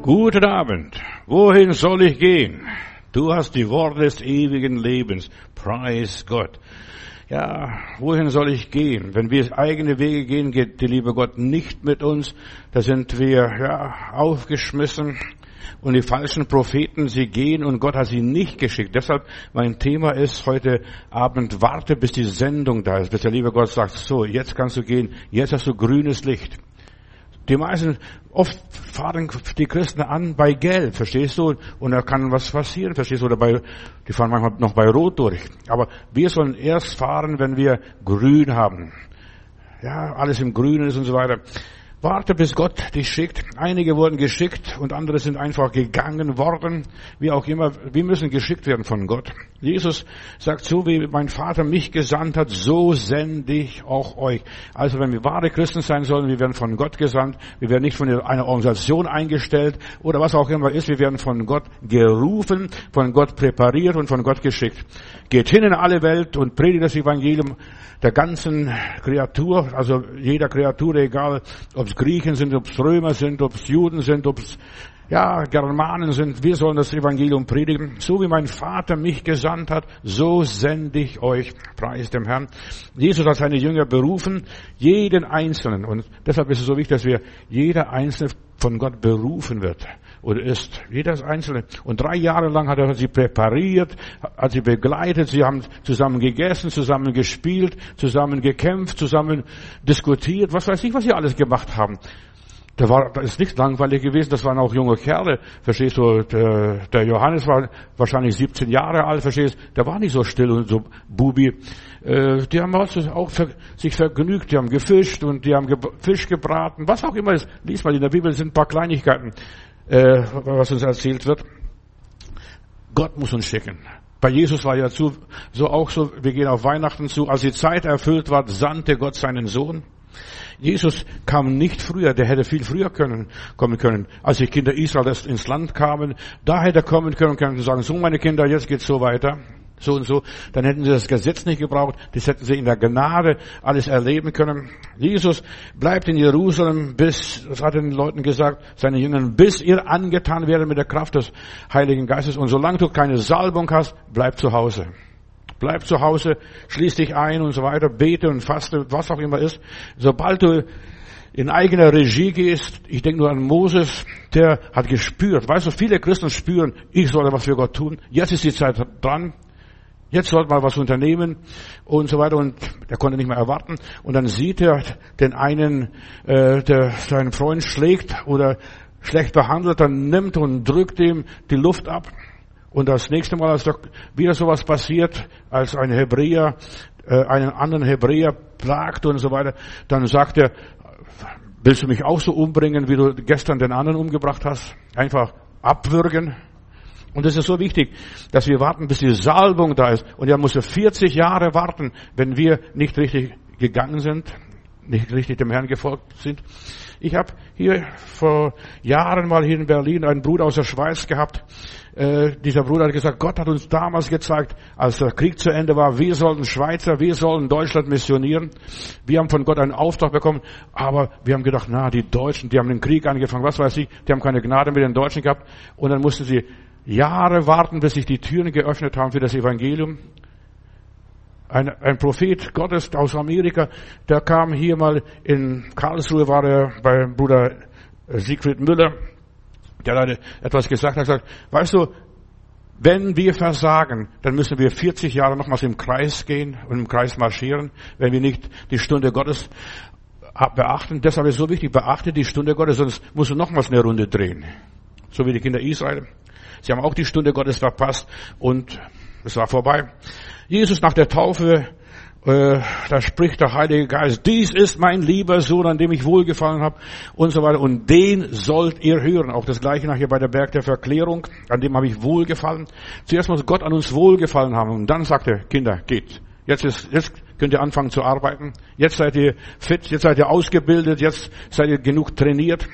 Guten Abend. Wohin soll ich gehen? Du hast die Worte des ewigen Lebens. Preis Gott. Ja, wohin soll ich gehen? Wenn wir eigene Wege gehen, geht der liebe Gott nicht mit uns. Da sind wir, aufgeschmissen. Und die falschen Propheten, sie gehen und Gott hat sie nicht geschickt. Deshalb, mein Thema ist heute Abend, warte bis die Sendung da ist, bis der liebe Gott sagt, so, jetzt kannst du gehen, jetzt hast du grünes Licht. Die meisten, oft fahren die Christen an bei Gelb, verstehst du? Und da kann was passieren, verstehst du? Oder die fahren manchmal noch bei Rot durch. Aber wir sollen erst fahren, wenn wir Grün haben. Ja, alles im Grünen ist und so weiter. Warte, bis Gott dich schickt. Einige wurden geschickt und andere sind einfach gegangen worden. Wie auch immer, wir müssen geschickt werden von Gott. Jesus sagt, so wie mein Vater mich gesandt hat, so sende ich auch euch. Also wenn wir wahre Christen sein sollen, wir werden von Gott gesandt. Wir werden nicht von einer Organisation eingestellt oder was auch immer ist. Wir werden von Gott gerufen, von Gott präpariert und von Gott geschickt. Geht hin in alle Welt und predigt das Evangelium der ganzen Kreatur, also jeder Kreatur, egal ob es Griechen sind, ob es Römer sind, ob es Juden sind, ob es Germanen sind. Wir sollen das Evangelium predigen. So wie mein Vater mich gesandt hat, so sende ich euch. Preis dem Herrn. Jesus hat seine Jünger berufen, jeden Einzelnen. Und deshalb ist es so wichtig, dass jeder Einzelne von Gott berufen wird. Oder ist. Jeder Einzelne. Und 3 Jahre lang hat er sie präpariert, hat sie begleitet, sie haben zusammen gegessen, zusammen gespielt, zusammen gekämpft, zusammen diskutiert, was weiß ich, was sie alles gemacht haben. Das ist nicht langweilig gewesen, das waren auch junge Kerle, verstehst du, der Johannes war wahrscheinlich 17 Jahre alt, verstehst du, der war nicht so still und so Bubi. Die haben auch sich vergnügt, die haben gefischt und die haben Fisch gebraten, was auch immer ist. Lies mal in der Bibel, sind ein paar Kleinigkeiten, was uns erzählt wird. Gott muss uns schicken. Bei Jesus war ja so, wir gehen auf Weihnachten zu, als die Zeit erfüllt war, sandte Gott seinen Sohn. Jesus kam nicht früher, der hätte viel früher kommen können. Als die Kinder Israel erst ins Land kamen, da hätte er kommen können und sagen, so meine Kinder, jetzt geht's so weiter, so und so. Dann hätten sie das Gesetz nicht gebraucht, das hätten sie in der Gnade alles erleben können. Jesus bleibt in Jerusalem das hat er den Leuten gesagt, seinen Jüngern, bis ihr angetan werdet mit der Kraft des Heiligen Geistes. Und solange du keine Salbung hast, bleib zu Hause. Bleib zu Hause, schließ dich ein und so weiter, bete und faste, was auch immer ist. Sobald du in eigener Regie gehst, ich denke nur an Moses, der hat gespürt, weißt du, viele Christen spüren, ich soll was für Gott tun, jetzt ist die Zeit dran, jetzt sollte man was unternehmen und so weiter und er konnte nicht mehr erwarten und dann sieht er den einen, der seinen Freund schlägt oder schlecht behandelt, dann nimmt und drückt ihm die Luft ab. Und das nächste Mal, als wieder sowas passiert, als ein Hebräer einen anderen Hebräer plagt und so weiter, dann sagt er, willst du mich auch so umbringen, wie du gestern den anderen umgebracht hast? Einfach abwürgen. Und es ist so wichtig, dass wir warten, bis die Salbung da ist. Und er musste 40 Jahre warten, wenn wir nicht richtig gegangen sind, nicht richtig dem Herrn gefolgt sind. Ich habe hier vor Jahren mal hier in Berlin einen Bruder aus der Schweiz gehabt. Dieser Bruder hat gesagt, Gott hat uns damals gezeigt, als der Krieg zu Ende war, wir sollten wir sollen Deutschland missionieren. Wir haben von Gott einen Auftrag bekommen, aber wir haben gedacht, die Deutschen, die haben den Krieg angefangen, was weiß ich, die haben keine Gnade mit den Deutschen gehabt. Und dann mussten sie Jahre warten, bis sich die Türen geöffnet haben für das Evangelium. Ein Prophet Gottes aus Amerika, der kam hier mal in Karlsruhe, war er bei Bruder Siegfried Müller, der hat etwas gesagt, hat gesagt, weißt du, wenn wir versagen, dann müssen wir 40 Jahre nochmals im Kreis gehen und im Kreis marschieren, wenn wir nicht die Stunde Gottes beachten. Deshalb ist es so wichtig, beachte die Stunde Gottes, sonst musst du nochmals eine Runde drehen. So wie die Kinder Israel. Sie haben auch die Stunde Gottes verpasst und es war vorbei. Jesus nach der Taufe, da spricht der Heilige Geist, dies ist mein lieber Sohn, an dem ich wohlgefallen habe und so weiter. Und den sollt ihr hören. Auch das Gleiche nachher bei der Berg der Verklärung, an dem habe ich wohlgefallen. Zuerst muss Gott an uns wohlgefallen haben und dann sagt er, Kinder, geht. Jetzt könnt ihr anfangen zu arbeiten. Jetzt seid ihr fit, jetzt seid ihr ausgebildet, jetzt seid ihr genug trainiert.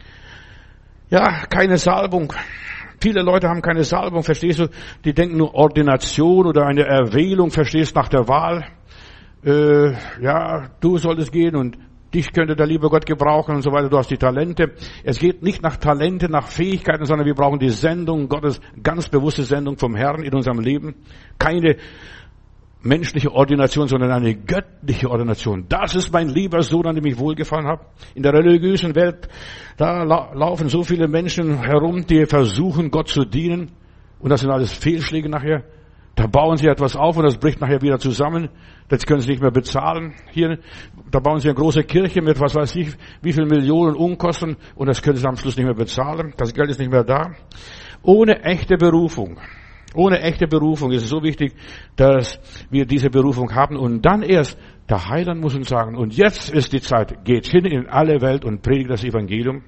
Ja, keine Salbung. Viele Leute haben keine Salbung, verstehst du? Die denken nur Ordination oder eine Erwählung, verstehst, nach der Wahl. Du solltest gehen und dich könnte der liebe Gott gebrauchen und so weiter. Du hast die Talente. Es geht nicht nach Talente, nach Fähigkeiten, sondern wir brauchen die Sendung Gottes, ganz bewusste Sendung vom Herrn in unserem Leben. Keine menschliche Ordination, sondern eine göttliche Ordination. Das ist mein lieber Sohn, an dem ich wohlgefallen habe. In der religiösen Welt, da laufen so viele Menschen herum, die versuchen, Gott zu dienen. Und das sind alles Fehlschläge nachher. Da bauen sie etwas auf und das bricht nachher wieder zusammen. Das können sie nicht mehr bezahlen. Hier, da bauen sie eine große Kirche mit, was weiß ich, wie viel Millionen Unkosten und das können sie am Schluss nicht mehr bezahlen. Das Geld ist nicht mehr da. Ohne echte Berufung ist es so wichtig, dass wir diese Berufung haben und dann erst der Heiland muss uns sagen, und jetzt ist die Zeit, geht hin in alle Welt und predigt das Evangelium.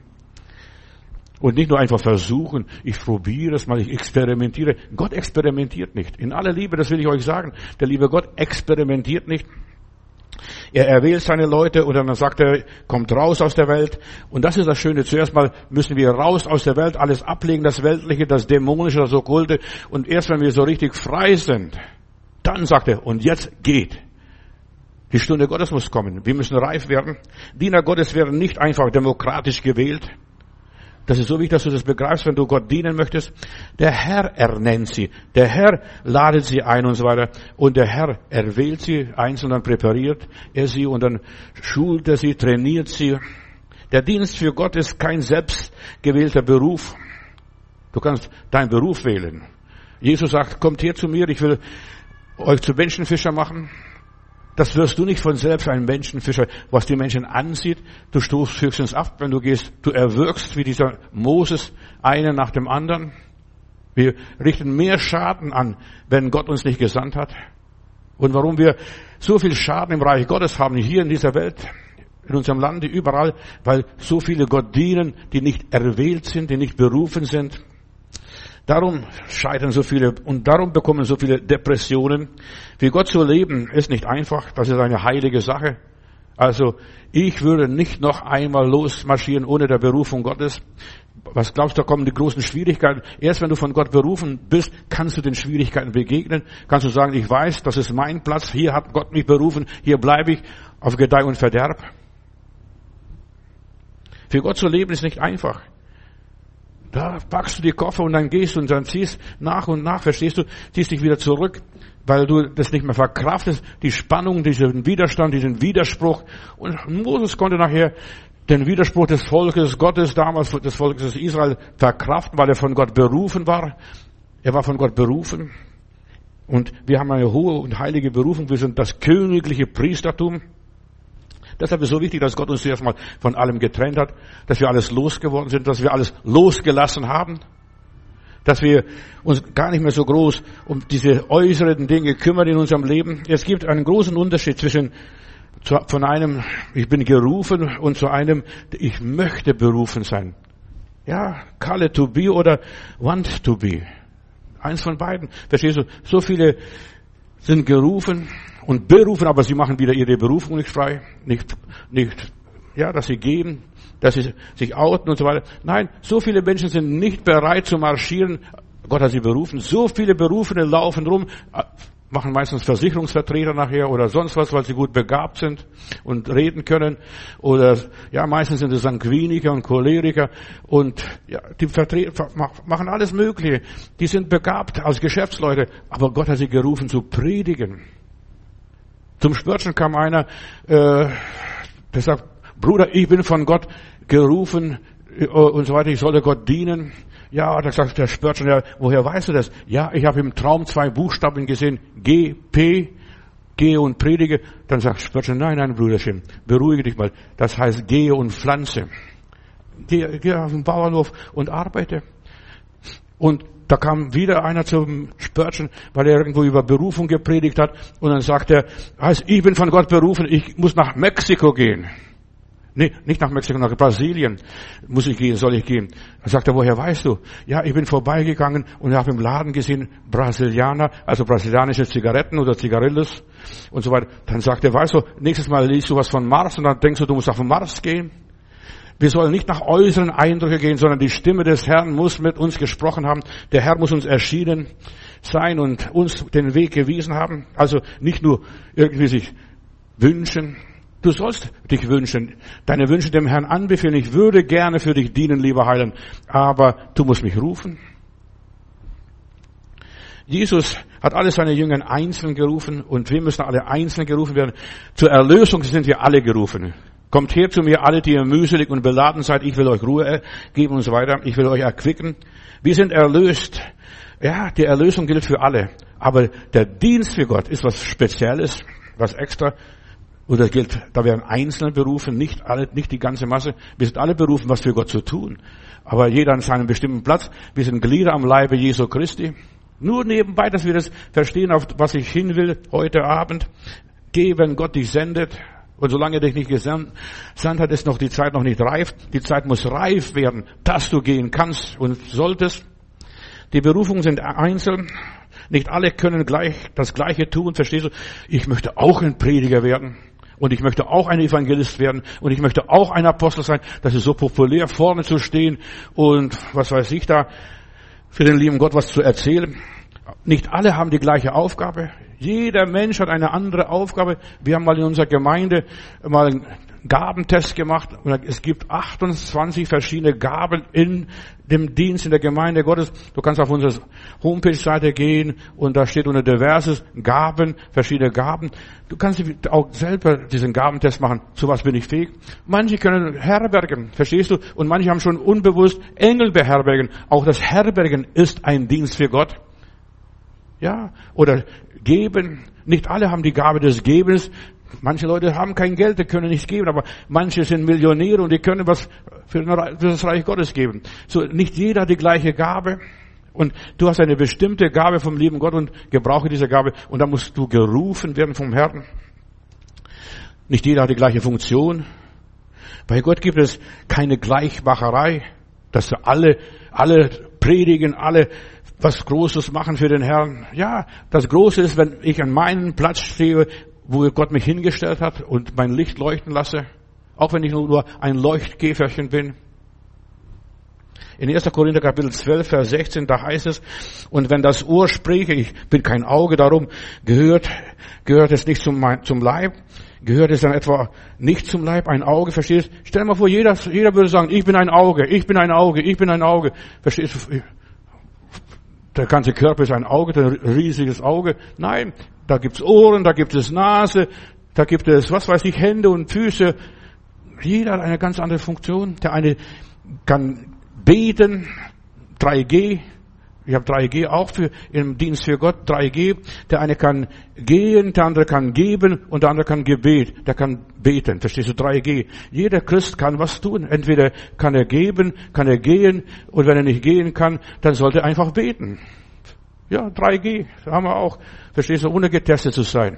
Und nicht nur einfach versuchen, ich probiere es mal, ich experimentiere. Gott experimentiert nicht. In aller Liebe, das will ich euch sagen, der liebe Gott experimentiert nicht. Er erwählt seine Leute und dann sagt er, kommt raus aus der Welt. Und das ist das Schöne. Zuerst mal müssen wir raus aus der Welt, alles ablegen, das Weltliche, das Dämonische, das Okkulte. Und erst wenn wir so richtig frei sind, dann sagt er, und jetzt geht. Die Stunde Gottes muss kommen. Wir müssen reif werden. Diener Gottes werden nicht einfach demokratisch gewählt. Das ist so wichtig, dass du das begreifst, wenn du Gott dienen möchtest. Der Herr ernennt sie. Der Herr ladet sie ein und so weiter. Und der Herr erwählt sie einzeln, dann präpariert er sie und dann schult er sie, trainiert sie. Der Dienst für Gott ist kein selbstgewählter Beruf. Du kannst deinen Beruf wählen. Jesus sagt, kommt her zu mir, ich will euch zu Menschenfischer machen. Das wirst du nicht von selbst, ein Menschenfischer, was die Menschen ansieht. Du stoßt höchstens ab, wenn du gehst. Du erwürgst wie dieser Moses einen nach dem anderen. Wir richten mehr Schaden an, wenn Gott uns nicht gesandt hat. Und warum wir so viel Schaden im Reich Gottes haben, hier in dieser Welt, in unserem Lande, überall, weil so viele Gott dienen, die nicht erwählt sind, die nicht berufen sind. Darum scheitern so viele und darum bekommen so viele Depressionen. Für Gott zu leben ist nicht einfach. Das ist eine heilige Sache. Also ich würde nicht noch einmal losmarschieren ohne der Berufung Gottes. Was glaubst du, da kommen die großen Schwierigkeiten? Erst wenn du von Gott berufen bist, kannst du den Schwierigkeiten begegnen. Kannst du sagen, ich weiß, das ist mein Platz. Hier hat Gott mich berufen. Hier bleibe ich auf Gedeih und Verderb. Für Gott zu leben ist nicht einfach. Da packst du die Koffer und dann gehst du und dann ziehst nach und nach, verstehst du, ziehst dich wieder zurück, weil du das nicht mehr verkraftest, die Spannung, diesen Widerstand, diesen Widerspruch. Und Moses konnte nachher den Widerspruch des Volkes Gottes, damals des Volkes Israel, verkraften, weil er von Gott berufen war. Er war von Gott berufen. Und wir haben eine hohe und heilige Berufung. Wir sind das königliche Priestertum. Deshalb ist es so wichtig, dass Gott uns zuerst mal von allem getrennt hat, dass wir alles losgeworden sind, dass wir alles losgelassen haben, dass wir uns gar nicht mehr so groß um diese äußeren Dinge kümmern in unserem Leben. Es gibt einen großen Unterschied von einem, ich bin gerufen und zu einem, ich möchte berufen sein. Ja, call it to be oder want to be. Eins von beiden. Verstehst du? So viele sind gerufen und berufen, aber sie machen wieder ihre Berufung nicht frei, nicht, dass sie geben, dass sie sich outen und so weiter. Nein, so viele Menschen sind nicht bereit zu marschieren. Gott hat sie berufen. So viele Berufene laufen rum, machen meistens Versicherungsvertreter nachher oder sonst was, weil sie gut begabt sind und reden können. Oder, meistens sind es Sanguiniker und Choleriker und, die machen alles Mögliche. Die sind begabt als Geschäftsleute, aber Gott hat sie gerufen zu predigen. Zum Spörtchen kam einer, der sagt, Bruder, ich bin von Gott gerufen und so weiter, ich solle Gott dienen. Ja, da sagt der Spörtchen, woher weißt du das? Ja, ich habe im Traum 2 Buchstaben gesehen, GP, gehe und predige. Dann sagt Spörtchen, nein, Brüderchen, beruhige dich mal. Das heißt, gehe und pflanze. Geh auf den Bauernhof und arbeite. Und da kam wieder einer zum Spörtchen, weil er irgendwo über Berufung gepredigt hat. Und dann sagt er, ich bin von Gott berufen, ich muss nach Mexiko gehen. Nee, nicht nach Mexiko, nach Brasilien soll ich gehen. Dann sagt er, woher weißt du? Ja, ich bin vorbeigegangen und habe im Laden gesehen, Brasilianer, also brasilianische Zigaretten oder Zigarillos und so weiter. Dann sagt er, weißt du, nächstes Mal liest du was von Mars und dann denkst du musst auf den Mars gehen. Wir sollen nicht nach äußeren Eindrücken gehen, sondern die Stimme des Herrn muss mit uns gesprochen haben. Der Herr muss uns erschienen sein und uns den Weg gewiesen haben. Also nicht nur irgendwie sich wünschen, Du sollst dich wünschen, deine Wünsche dem Herrn anbefehlen. Ich würde gerne für dich dienen, lieber Heiland, aber du musst mich rufen. Jesus hat alle seine Jünger einzeln gerufen und wir müssen alle einzeln gerufen werden. Zur Erlösung sind wir alle gerufen. Kommt her zu mir, alle, die ihr mühselig und beladen seid. Ich will euch Ruhe geben und so weiter. Ich will euch erquicken. Wir sind erlöst. Ja, die Erlösung gilt für alle. Aber der Dienst für Gott ist was Spezielles, was extra. Und das gilt, da werden Einzelne berufen, nicht alle, nicht die ganze Masse. Wir sind alle berufen, was für Gott zu tun. Aber jeder an seinem bestimmten Platz. Wir sind Glieder am Leibe Jesu Christi. Nur nebenbei, dass wir das verstehen, auf was ich hin will heute Abend. Geh, wenn Gott dich sendet. Und solange er dich nicht gesandt hat, ist noch die Zeit noch nicht reif. Die Zeit muss reif werden, dass du gehen kannst und solltest. Die Berufungen sind einzeln. Nicht alle können gleich das Gleiche tun, verstehst du? Ich möchte auch ein Prediger werden. Und ich möchte auch ein Evangelist werden. Und ich möchte auch ein Apostel sein. Das ist so populär, vorne zu stehen und was weiß ich da, für den lieben Gott was zu erzählen. Nicht alle haben die gleiche Aufgabe. Jeder Mensch hat eine andere Aufgabe. Wir haben mal in unserer Gemeinde mal einen Gabentest gemacht. Und es gibt 28 verschiedene Gaben in dem Dienst in der Gemeinde Gottes. Du kannst auf unsere Homepage-Seite gehen und da steht unter Diverses Gaben, verschiedene Gaben. Du kannst auch selber diesen Gabentest machen. Zu was bin ich fähig? Manche können herbergen, verstehst du? Und manche haben schon unbewusst Engel beherbergen. Auch das Herbergen ist ein Dienst für Gott. Ja, oder geben. Nicht alle haben die Gabe des Gebens. Manche Leute haben kein Geld, die können nichts geben, aber manche sind Millionäre und die können was für das Reich Gottes geben. So, nicht jeder hat die gleiche Gabe. Und du hast eine bestimmte Gabe vom lieben Gott und gebrauche diese Gabe. Und da musst du gerufen werden vom Herrn. Nicht jeder hat die gleiche Funktion. Bei Gott gibt es keine Gleichmacherei, dass alle predigen, alle was Großes machen für den Herrn. Ja, das Große ist, wenn ich an meinem Platz stehe, wo Gott mich hingestellt hat und mein Licht leuchten lasse. Auch wenn ich nur ein Leuchtkäferchen bin. In 1. Korinther Kapitel 12, Vers 16, da heißt es, und wenn das Ohr spräche, ich bin kein Auge, darum gehört es nicht zum Leib, gehört es dann etwa nicht zum Leib, ein Auge, verstehst du? Stell dir mal vor, jeder würde sagen, ich bin ein Auge, ich bin ein Auge, ich bin ein Auge. Verstehst du? Der ganze Körper ist ein Auge, ein riesiges Auge. Nein, da gibt's Ohren, da gibt es Nase, da gibt es, was weiß ich, Hände und Füße. Jeder hat eine ganz andere Funktion. Der eine kann beten, 3G. Ich habe 3G auch im Dienst für Gott, 3G. Der eine kann gehen, der andere kann geben und der andere kann Gebet. Der kann beten, verstehst du, 3G. Jeder Christ kann was tun. Entweder kann er geben, kann er gehen und wenn er nicht gehen kann, dann sollte er einfach beten. Ja, 3G, haben wir auch, verstehst du, ohne getestet zu sein.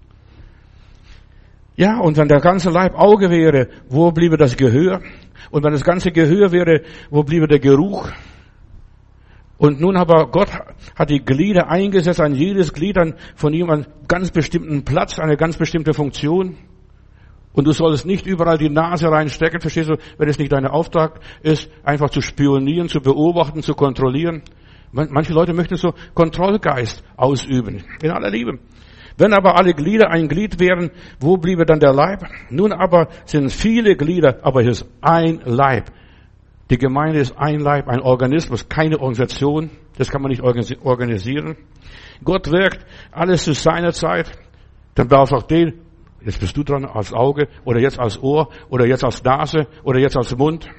Ja, und wenn der ganze Leib Auge wäre, wo bliebe das Gehör? Und wenn das ganze Gehör wäre, wo bliebe der Geruch? Und nun aber Gott hat die Glieder eingesetzt, an jedes Glied von ihm einen ganz bestimmten Platz, eine ganz bestimmte Funktion. Und du sollst nicht überall die Nase reinstecken, verstehst du, wenn es nicht dein Auftrag ist, einfach zu spionieren, zu beobachten, zu kontrollieren. Manche Leute möchten so Kontrollgeist ausüben, in aller Liebe. Wenn aber alle Glieder ein Glied wären, wo bliebe dann der Leib? Nun aber sind viele Glieder, aber es ist ein Leib. Die Gemeinde ist ein Leib, ein Organismus, keine Organisation. Das kann man nicht organisieren. Gott wirkt alles zu seiner Zeit. Dann brauchst du auch den, jetzt bist du dran als Auge, oder jetzt als Ohr, oder jetzt als Nase, oder jetzt als Mund.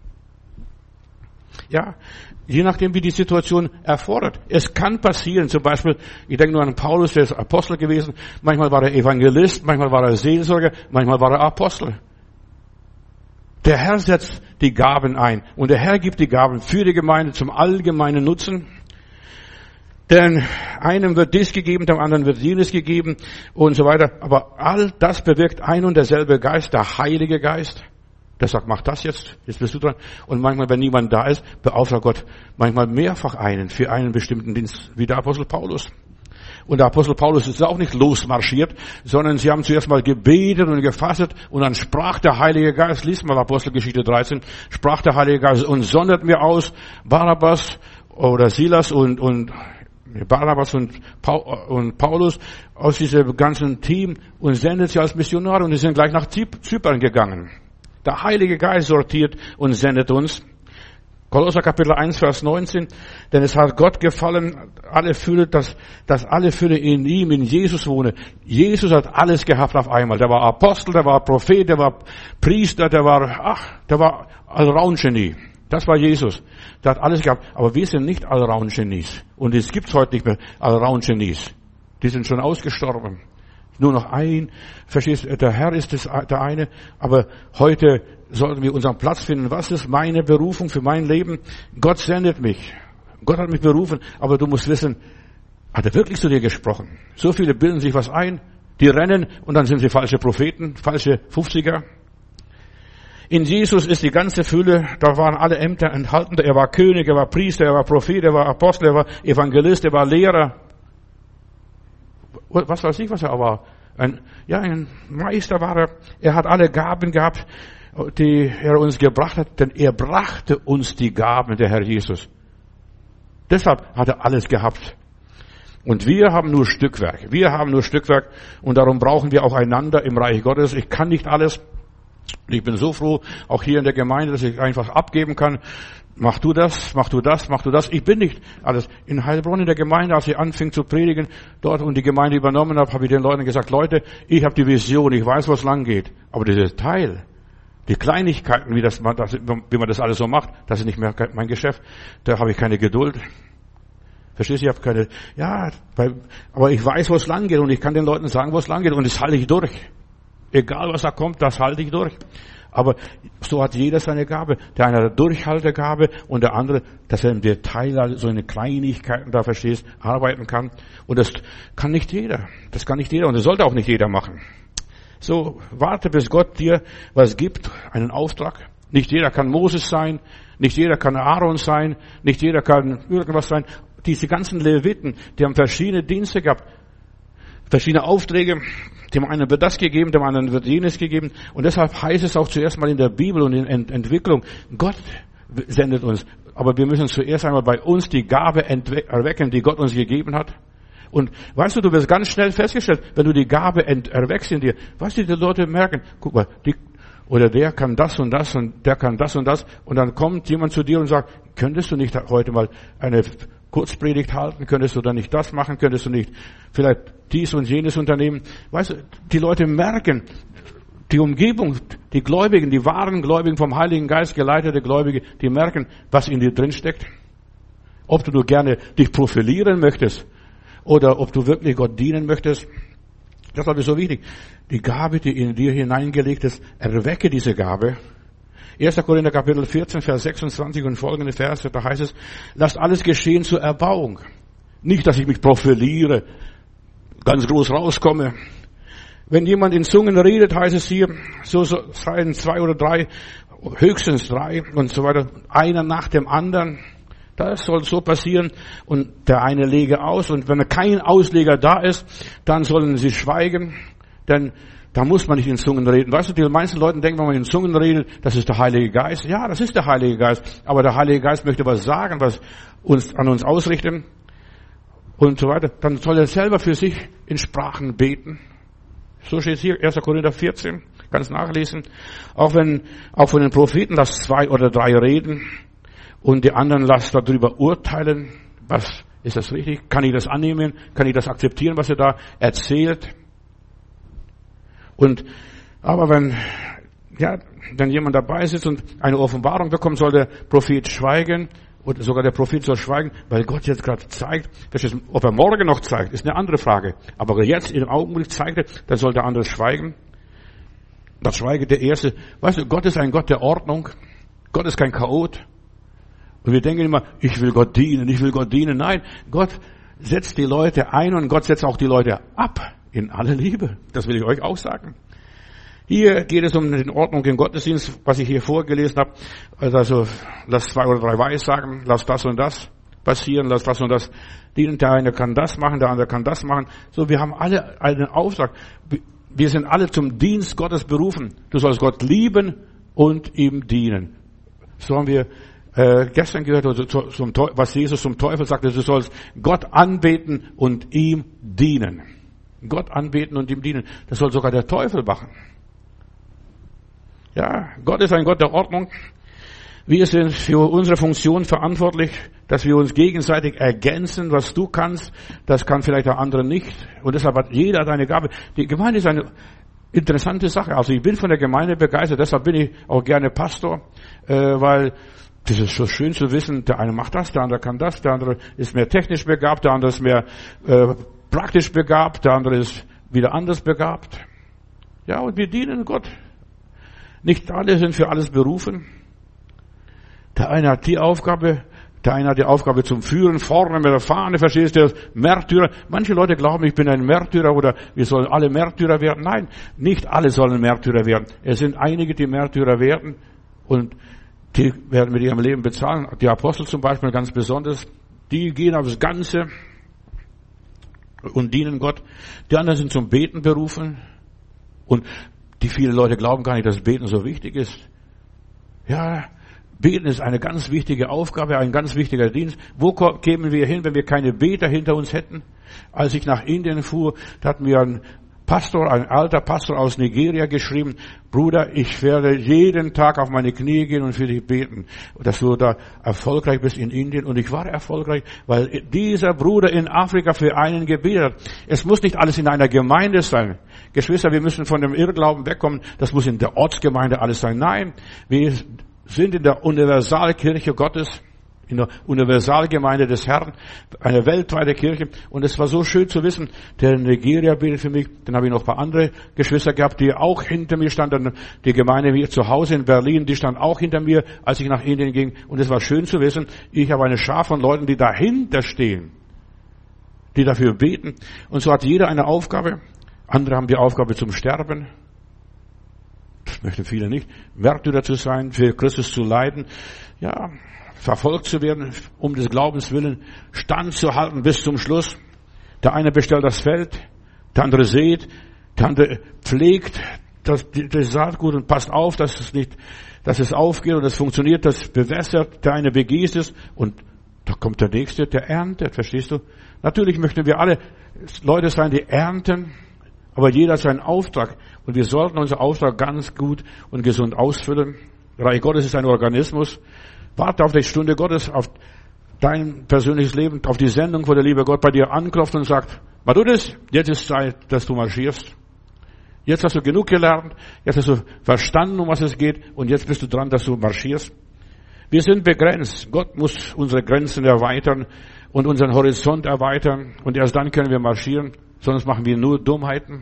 Ja, je nachdem, wie die Situation erfordert. Es kann passieren, zum Beispiel, ich denke nur an Paulus, der ist Apostel gewesen. Manchmal war er Evangelist, manchmal war er Seelsorger, manchmal war er Apostel. Der Herr setzt die Gaben ein und der Herr gibt die Gaben für die Gemeinde zum allgemeinen Nutzen. Denn einem wird dies gegeben, dem anderen wird jenes gegeben und so weiter. Aber all das bewirkt ein und derselbe Geist, der Heilige Geist. Der sagt, mach das jetzt bist du dran. Und manchmal, wenn niemand da ist, beauftragt Gott manchmal mehrfach einen für einen bestimmten Dienst, wie der Apostel Paulus. Und der Apostel Paulus ist auch nicht losmarschiert, sondern sie haben zuerst mal gebetet und gefastet und dann sprach der Heilige Geist, liest mal Apostelgeschichte 13, sprach der Heilige Geist und sondert mir aus Barabbas oder Silas und Barnabas und Paulus aus diesem ganzen Team und sendet sie als Missionare und sie sind gleich nach Zypern gegangen. Der Heilige Geist sortiert und sendet uns. Kolosser Kapitel 1, Vers 19. Denn es hat Gott gefallen, alle Fülle, dass alle Fülle in ihm, in Jesus wohne. Jesus hat alles gehabt auf einmal. Der war Apostel, der war Prophet, der war Priester, der war Allround-Genie. Das war Jesus. Der hat alles gehabt. Aber wir sind nicht Allround-Genies. Und es gibt's heute nicht mehr Allround-Genies. Die sind schon ausgestorben. Nur noch ein, verstehst du, der Herr ist der eine, aber heute sollten wir unseren Platz finden. Was ist meine Berufung für mein Leben? Gott sendet mich. Gott hat mich berufen, aber du musst wissen, hat er wirklich zu dir gesprochen? So viele bilden sich was ein, die rennen und dann sind sie falsche Propheten, falsche 50er. In Jesus ist die ganze Fülle, da waren alle Ämter enthalten. Er war König, er war Priester, er war Prophet, er war Apostel, er war Evangelist, er war Lehrer. Was weiß ich, was er war. Ein Meister war er. Er hat alle Gaben gehabt, die er uns gebracht hat, denn er brachte uns die Gaben, der Herr Jesus. Deshalb hat er alles gehabt. Und wir haben nur Stückwerk. Wir haben nur Stückwerk und darum brauchen wir auch einander im Reich Gottes. Ich kann nicht alles. Ich bin so froh, auch hier in der Gemeinde, dass ich einfach abgeben kann. Mach du das, mach du das, mach du das. Ich bin nicht alles. In Heilbronn in der Gemeinde, als ich anfing zu predigen, dort und die Gemeinde übernommen habe ich den Leuten gesagt, Leute, ich habe die Vision, ich weiß, wo es lang geht. Aber dieser Teil, die Kleinigkeiten, wie man das alles so macht, das ist nicht mehr mein Geschäft. Da habe ich keine Geduld. Verstehst du? Ich habe keine, aber ich weiß, wo es lang geht und ich kann den Leuten sagen, wo es lang geht und das halte ich durch. Egal was da kommt, das halte ich durch. Aber so hat jeder seine Gabe. Der eine hat Durchhaltegabe und der andere, dass er im Detail so eine Kleinigkeiten da verstehst, arbeiten kann. Und das kann nicht jeder. Das kann nicht jeder und das sollte auch nicht jeder machen. So, warte, bis Gott dir was gibt, einen Auftrag. Nicht jeder kann Moses sein, nicht jeder kann Aaron sein, nicht jeder kann irgendwas sein. Diese ganzen Leviten, die haben verschiedene Dienste gehabt, verschiedene Aufträge. Dem einen wird das gegeben, dem anderen wird jenes gegeben. Und deshalb heißt es auch zuerst mal in der Bibel und in Entwicklung, Gott sendet uns. Aber wir müssen zuerst einmal bei uns die Gabe erwecken, die Gott uns gegeben hat. Und weißt du wirst ganz schnell festgestellt, wenn du die Gabe erweckst in dir, was die Leute merken, guck mal, oder der kann das und das und der kann das und das. Und dann kommt jemand zu dir und sagt, könntest du nicht heute mal eine Kurzpredigt halten? Könntest du dann nicht das machen? Könntest du nicht vielleicht dies und jenes unternehmen? Weißt du, die Leute merken, die Umgebung, die Gläubigen, die wahren Gläubigen, vom Heiligen Geist geleitete Gläubige, die merken, was in dir drin steckt. Ob du nur gerne dich profilieren möchtest oder ob du wirklich Gott dienen möchtest. Deshalb ist so wichtig. Die Gabe, die in dir hineingelegt ist, erwecke diese Gabe. 1. Korinther Kapitel 14, Vers 26 und folgende Verse, da heißt es, lasst alles geschehen zur Erbauung. Nicht, dass ich mich profiliere, ganz groß rauskomme. Wenn jemand in Zungen redet, heißt es hier, so seien 2 oder 3, höchstens 3 und so weiter, einer nach dem anderen. Das soll so passieren und der eine lege aus und wenn kein Ausleger da ist, dann sollen sie schweigen, denn da muss man nicht in Zungen reden. Weißt du, die meisten Leute denken, wenn man in Zungen redet, das ist der Heilige Geist. Ja, das ist der Heilige Geist. Aber der Heilige Geist möchte was sagen, was an uns ausrichten und so weiter. Dann soll er selber für sich in Sprachen beten. So steht es hier, 1. Korinther 14, kannst nachlesen. Auch von den Propheten, lasst 2 oder 3 reden und die anderen lasst darüber urteilen. Was ist das richtig? Kann ich das annehmen? Kann ich das akzeptieren, was er da erzählt? Aber wenn jemand dabei sitzt und eine Offenbarung bekommt, soll der Prophet schweigen, oder sogar der Prophet soll schweigen, weil Gott jetzt gerade zeigt, ob er morgen noch zeigt, ist eine andere Frage. Aber jetzt im Augenblick zeigt er, dann soll der andere schweigen. Das schweige der Erste. Weißt du, Gott ist ein Gott der Ordnung. Gott ist kein Chaot. Und wir denken immer, ich will Gott dienen, ich will Gott dienen. Nein, Gott setzt die Leute ein und Gott setzt auch die Leute ab. In aller Liebe. Das will ich euch auch sagen. Hier geht es um die Ordnung im Gottesdienst, was ich hier vorgelesen habe. Also, lass 2 oder 3 Weissagen, lass das und das passieren, lass das und das dienen. Der eine kann das machen, der andere kann das machen. So, wir haben alle einen Auftrag. Wir sind alle zum Dienst Gottes berufen. Du sollst Gott lieben und ihm dienen. So haben wir gestern gehört, was Jesus zum Teufel sagte, du sollst Gott anbeten und ihm dienen. Gott anbeten und ihm dienen. Das soll sogar der Teufel machen. Ja, Gott ist ein Gott der Ordnung. Wir sind für unsere Funktion verantwortlich, dass wir uns gegenseitig ergänzen. Was du kannst, das kann vielleicht der andere nicht. Und deshalb hat jeder seine Gabe. Die Gemeinde ist eine interessante Sache. Also ich bin von der Gemeinde begeistert. Deshalb bin ich auch gerne Pastor, weil das ist so schön zu wissen, der eine macht das, der andere kann das, der andere ist mehr technisch begabt, der andere ist mehr praktisch begabt, der andere ist wieder anders begabt. Ja, und wir dienen Gott. Nicht alle sind für alles berufen. Der eine hat die Aufgabe, der eine hat die Aufgabe zum Führen, vorne mit der Fahne, verstehst du, Märtyrer. Manche Leute glauben, ich bin ein Märtyrer oder wir sollen alle Märtyrer werden. Nein, nicht alle sollen Märtyrer werden. Es sind einige, die Märtyrer werden und die werden mit ihrem Leben bezahlen. Die Apostel zum Beispiel ganz besonders. Die gehen aufs Ganze und dienen Gott. Die anderen sind zum Beten berufen. Und die viele Leute glauben gar nicht, dass Beten so wichtig ist. Ja, Beten ist eine ganz wichtige Aufgabe, ein ganz wichtiger Dienst. Wo kämen wir hin, wenn wir keine Beter hinter uns hätten? Als ich nach Indien fuhr, da hat mir ein alter Pastor aus Nigeria geschrieben, Bruder, ich werde jeden Tag auf meine Knie gehen und für dich beten, dass du da erfolgreich bist in Indien. Und ich war erfolgreich, weil dieser Bruder in Afrika für einen gebetet hat. Es muss nicht alles in einer Gemeinde sein. Geschwister, wir müssen von dem Irrglauben wegkommen, das muss in der Ortsgemeinde alles sein. Nein, wir sind in der Universalkirche Gottes, in der Universalgemeinde des Herrn, eine weltweite Kirche. Und es war so schön zu wissen, der in Nigeria betet für mich. Dann habe ich noch ein paar andere Geschwister gehabt, die auch hinter mir standen. Die Gemeinde hier zu Hause in Berlin, die stand auch hinter mir, als ich nach Indien ging. Und es war schön zu wissen, ich habe eine Schar von Leuten, die dahinter stehen, die dafür beten. Und so hat jeder eine Aufgabe. Andere haben die Aufgabe zum Sterben. Das möchten viele nicht. Märtyrer zu sein, für Christus zu leiden. Ja, verfolgt zu werden, um des Glaubens willen, standzuhalten bis zum Schluss. Der eine bestellt das Feld, der andere sät, der andere pflegt das Saatgut und passt auf, dass es aufgeht und es funktioniert, das bewässert, der eine begießt es und da kommt der Nächste, der erntet, verstehst du? Natürlich möchten wir alle Leute sein, die ernten, aber jeder hat seinen Auftrag und wir sollten unseren Auftrag ganz gut und gesund ausfüllen. Reich Gottes ist ein Organismus. Warte auf die Stunde Gottes, auf dein persönliches Leben, auf die Sendung, wo der liebe Gott bei dir anklopft und sagt, mach du das, jetzt ist Zeit, dass du marschierst. Jetzt hast du genug gelernt, jetzt hast du verstanden, um was es geht und jetzt bist du dran, dass du marschierst. Wir sind begrenzt. Gott muss unsere Grenzen erweitern und unseren Horizont erweitern und erst dann können wir marschieren, sonst machen wir nur Dummheiten.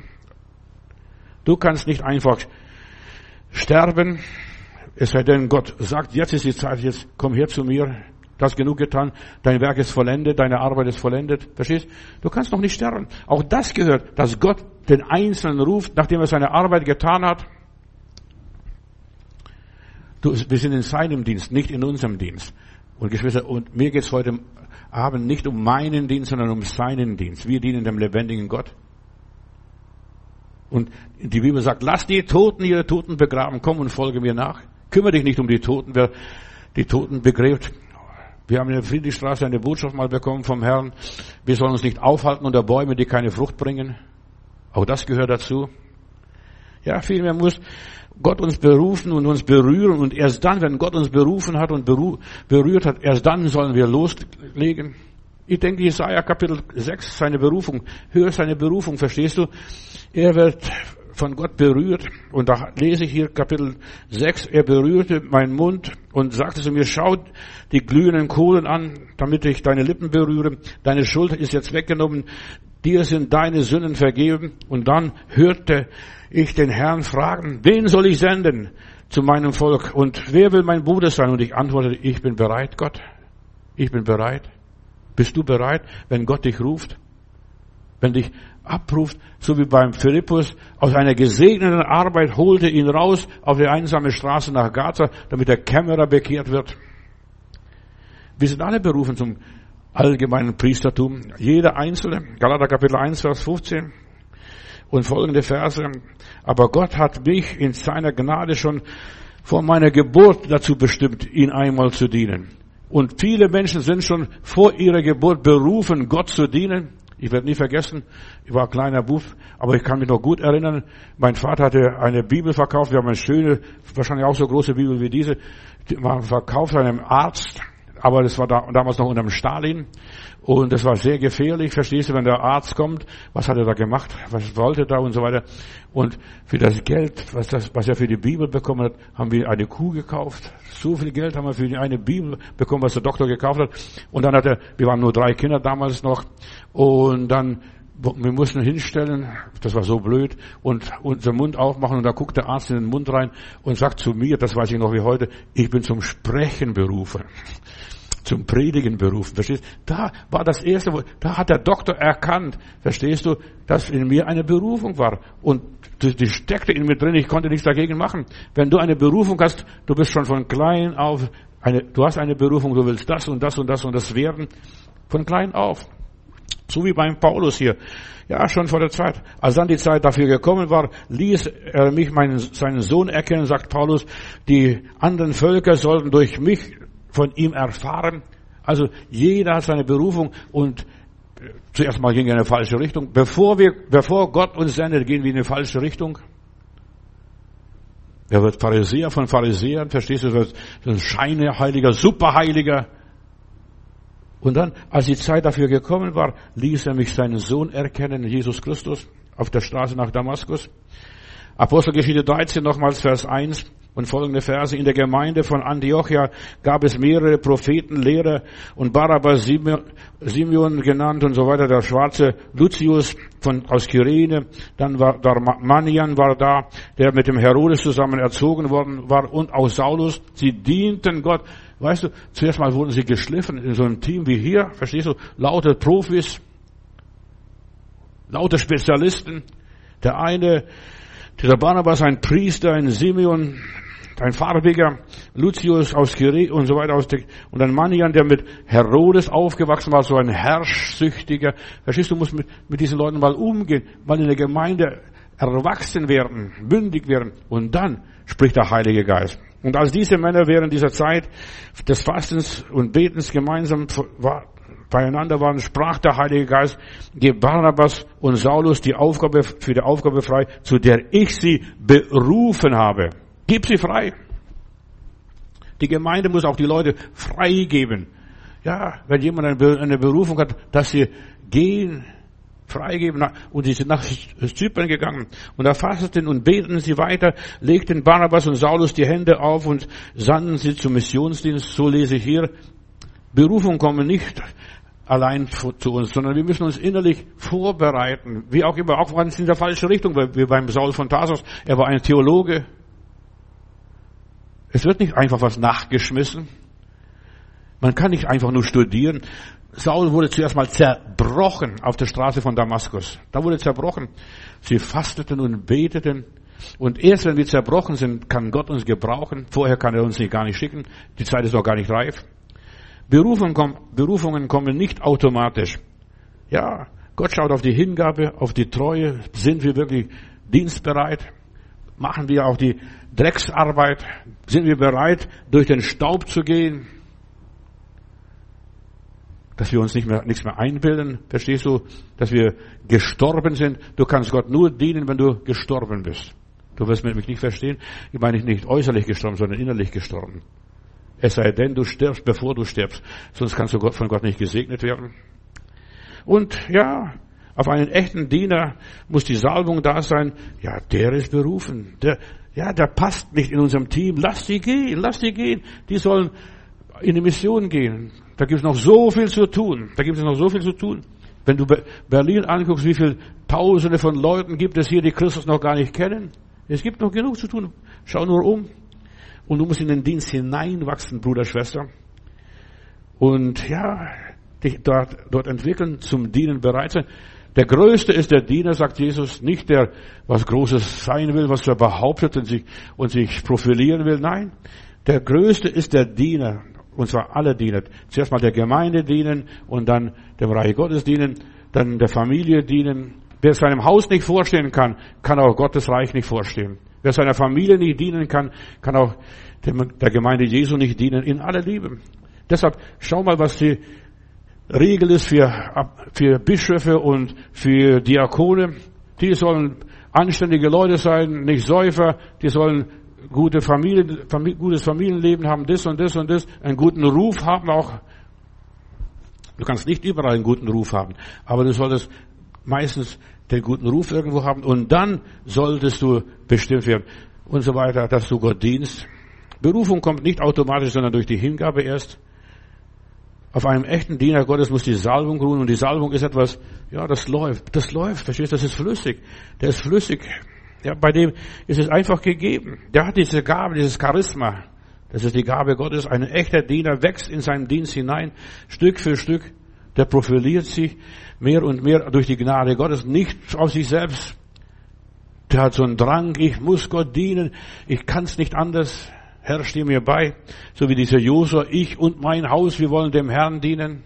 Du kannst nicht einfach sterben, es sei denn, Gott sagt, jetzt ist die Zeit, jetzt komm her zu mir, du hast genug getan, dein Werk ist vollendet, deine Arbeit ist vollendet, verstehst? Du kannst noch nicht sterben. Auch das gehört, dass Gott den Einzelnen ruft, nachdem er seine Arbeit getan hat. Wir sind in seinem Dienst, nicht in unserem Dienst. Und Geschwister, und mir geht es heute Abend nicht um meinen Dienst, sondern um seinen Dienst. Wir dienen dem lebendigen Gott. Und die Bibel sagt, lass die Toten ihre Toten begraben, komm und folge mir nach. Kümmere dich nicht um die Toten, wer die Toten begräbt. Wir haben in der Friedrichstraße eine Botschaft mal bekommen vom Herrn. Wir sollen uns nicht aufhalten unter Bäumen, die keine Frucht bringen. Auch das gehört dazu. Ja, vielmehr muss Gott uns berufen und uns berühren. Und erst dann, wenn Gott uns berufen hat und berührt hat, erst dann sollen wir loslegen. Ich denke, Jesaja Kapitel 6, seine Berufung. Hör seine Berufung, verstehst du? Er wird von Gott berührt. Und da lese ich hier Kapitel 6. Er berührte meinen Mund und sagte zu mir, schau die glühenden Kohlen an, damit ich deine Lippen berühre. Deine Schuld ist jetzt weggenommen. Dir sind deine Sünden vergeben. Und dann hörte ich den Herrn fragen, wen soll ich senden zu meinem Volk? Und wer will mein Bruder sein? Und ich antwortete, ich bin bereit, Gott. Ich bin bereit. Bist du bereit, wenn Gott dich ruft? Wenn dich abruft, so wie beim Philippus, aus einer gesegneten Arbeit holte ihn raus auf die einsame Straße nach Gaza, damit der Kämmerer bekehrt wird. Wir sind alle berufen zum allgemeinen Priestertum. Jeder Einzelne. Galater Kapitel 1, Vers 15 und folgende Verse. Aber Gott hat mich in seiner Gnade schon von meiner Geburt dazu bestimmt, ihn einmal zu dienen. Und viele Menschen sind schon vor ihrer Geburt berufen, Gott zu dienen. Ich werde nie vergessen, ich war ein kleiner Bub, aber ich kann mich noch gut erinnern, mein Vater hatte eine Bibel verkauft, wir haben eine schöne, wahrscheinlich auch so große Bibel wie diese, die war verkauft einem Arzt, aber das war damals noch unter dem Stalin und das war sehr gefährlich, verstehst du, wenn der Arzt kommt, was hat er da gemacht, was wollte er da und so weiter. Und für das Geld, was er für die Bibel bekommen hat, haben wir eine Kuh gekauft. So viel Geld haben wir für die eine Bibel bekommen, was der Doktor gekauft hat. Und dann wir waren nur 3 Kinder damals noch, und dann, wir mussten hinstellen, das war so blöd, und unseren Mund aufmachen, und da guckt der Arzt in den Mund rein und sagt zu mir, das weiß ich noch wie heute, ich bin zum Sprechen berufen. Zum Predigen berufen, verstehst du? Da war das Erste, da hat der Doktor erkannt, verstehst du, dass in mir eine Berufung war. Und die steckte in mir drin, ich konnte nichts dagegen machen. Wenn du eine Berufung hast, du bist schon von klein auf, du hast eine Berufung, du willst das und das und das und das werden, von klein auf. So wie beim Paulus hier. Ja, schon vor der Zeit. Als dann die Zeit dafür gekommen war, ließ er mich seinen Sohn erkennen, sagt Paulus, die anderen Völker sollten durch mich von ihm erfahren. Also jeder hat seine Berufung, und zuerst mal ging er in eine falsche Richtung. Bevor Gott uns sendet, gehen wir in eine falsche Richtung. Er wird Pharisäer von Pharisäern, verstehst du, wird ein Scheinheiliger, Superheiliger. Und dann, als die Zeit dafür gekommen war, ließ er mich seinen Sohn erkennen, Jesus Christus, auf der Straße nach Damaskus. Apostelgeschichte 13, nochmals Vers 1 und folgende Verse. In der Gemeinde von Antiochia gab es mehrere Propheten, Lehrer, und Barabbas, Simeon genannt und so weiter, der schwarze Lucius aus Kyrene, dann war der Manian war da, der mit dem Herodes zusammen erzogen worden war, und auch Saulus. Sie dienten Gott. Weißt du, zuerst mal wurden sie geschliffen in so einem Team wie hier, verstehst du, lauter Profis, lauter Spezialisten. Der Barnabas, ein Priester, ein Simeon, ein Farbiger, Lucius aus Kyrene und so weiter, und ein Manian, der mit Herodes aufgewachsen war, so ein Herrschsüchtiger. Verstehst du, musst mit diesen Leuten mal umgehen, mal in der Gemeinde erwachsen werden, mündig werden, und dann spricht der Heilige Geist. Und als diese Männer während dieser Zeit des Fastens und Betens gemeinsam beieinander waren, sprach der Heilige Geist, gib Barnabas und Saulus für die Aufgabe frei, zu der ich sie berufen habe. Gib sie frei. Die Gemeinde muss auch die Leute freigeben. Ja, wenn jemand eine Berufung hat, dass sie gehen, freigeben. Und sie sind nach Zypern gegangen. Und da fasteten und beteten sie weiter, legten Barnabas und Saulus die Hände auf und sandten sie zum Missionsdienst. So lese ich hier. Berufung kommen nicht allein zu uns, sondern wir müssen uns innerlich vorbereiten. Wie auch immer, auch wenn es in der falschen Richtung, wie beim Saul von Tarsus. Er war ein Theologe. Es wird nicht einfach was nachgeschmissen. Man kann nicht einfach nur studieren. Saul wurde zuerst mal zerbrochen auf der Straße von Damaskus. Da wurde zerbrochen. Sie fasteten und beteten. Und erst wenn wir zerbrochen sind, kann Gott uns gebrauchen. Vorher kann er uns gar nicht schicken. Die Zeit ist noch gar nicht reif. Berufungen kommen nicht automatisch. Ja, Gott schaut auf die Hingabe, auf die Treue. Sind wir wirklich dienstbereit? Machen wir auch die Drecksarbeit? Sind wir bereit, durch den Staub zu gehen? Dass wir uns nichts mehr einbilden, verstehst du? Dass wir gestorben sind. Du kannst Gott nur dienen, wenn du gestorben bist. Du wirst mich nicht verstehen. Ich meine nicht äußerlich gestorben, sondern innerlich gestorben. Es sei denn, du stirbst, bevor du stirbst. Sonst kannst du von Gott nicht gesegnet werden. Und ja, auf einen echten Diener muss die Salbung da sein. Ja, der ist berufen. Der passt nicht in unserem Team. Lass die gehen. Die sollen in die Mission gehen. Da gibt es noch so viel zu tun. Wenn du Berlin anguckst, wie viele Tausende von Leuten gibt es hier, die Christus noch gar nicht kennen. Es gibt noch genug zu tun. Schau nur um. Und du musst in den Dienst hineinwachsen, Bruder, Schwester. Und ja, dich dort entwickeln, zum Dienen bereit sein. Der Größte ist der Diener, sagt Jesus, nicht der, was Großes sein will, was er behauptet und sich profilieren will. Nein, der Größte ist der Diener. Und zwar alle dienen. Zuerst mal der Gemeinde dienen und dann dem Reich Gottes dienen, dann der Familie dienen. Wer seinem Haus nicht vorstehen kann, kann auch Gottes Reich nicht vorstehen. Wer seiner Familie nicht dienen kann, kann auch der Gemeinde Jesu nicht dienen in aller Liebe. Deshalb schau mal, was die Regel ist für Bischöfe und für Diakone. Die sollen anständige Leute sein, nicht Säufer. Die sollen gutes Familienleben haben, das und das und das, einen guten Ruf haben auch. Du kannst nicht überall einen guten Ruf haben, aber du solltest meistens den guten Ruf irgendwo haben und dann solltest du bestimmt werden und so weiter, dass du Gott dienst. Berufung kommt nicht automatisch, sondern durch die Hingabe erst. Auf einem echten Diener Gottes muss die Salbung ruhen und die Salbung ist etwas, ja, das läuft, verstehst du, das ist flüssig, der ist flüssig. Ja, bei dem ist es einfach gegeben. Der hat diese Gabe, dieses Charisma. Das ist die Gabe Gottes. Ein echter Diener wächst in seinen Dienst hinein, Stück für Stück. Der profiliert sich mehr und mehr durch die Gnade Gottes, nicht auf sich selbst. Der hat so einen Drang, ich muss Gott dienen, ich kann es nicht anders. Herr, steh mir bei. So wie dieser Josua, ich und mein Haus, wir wollen dem Herrn dienen.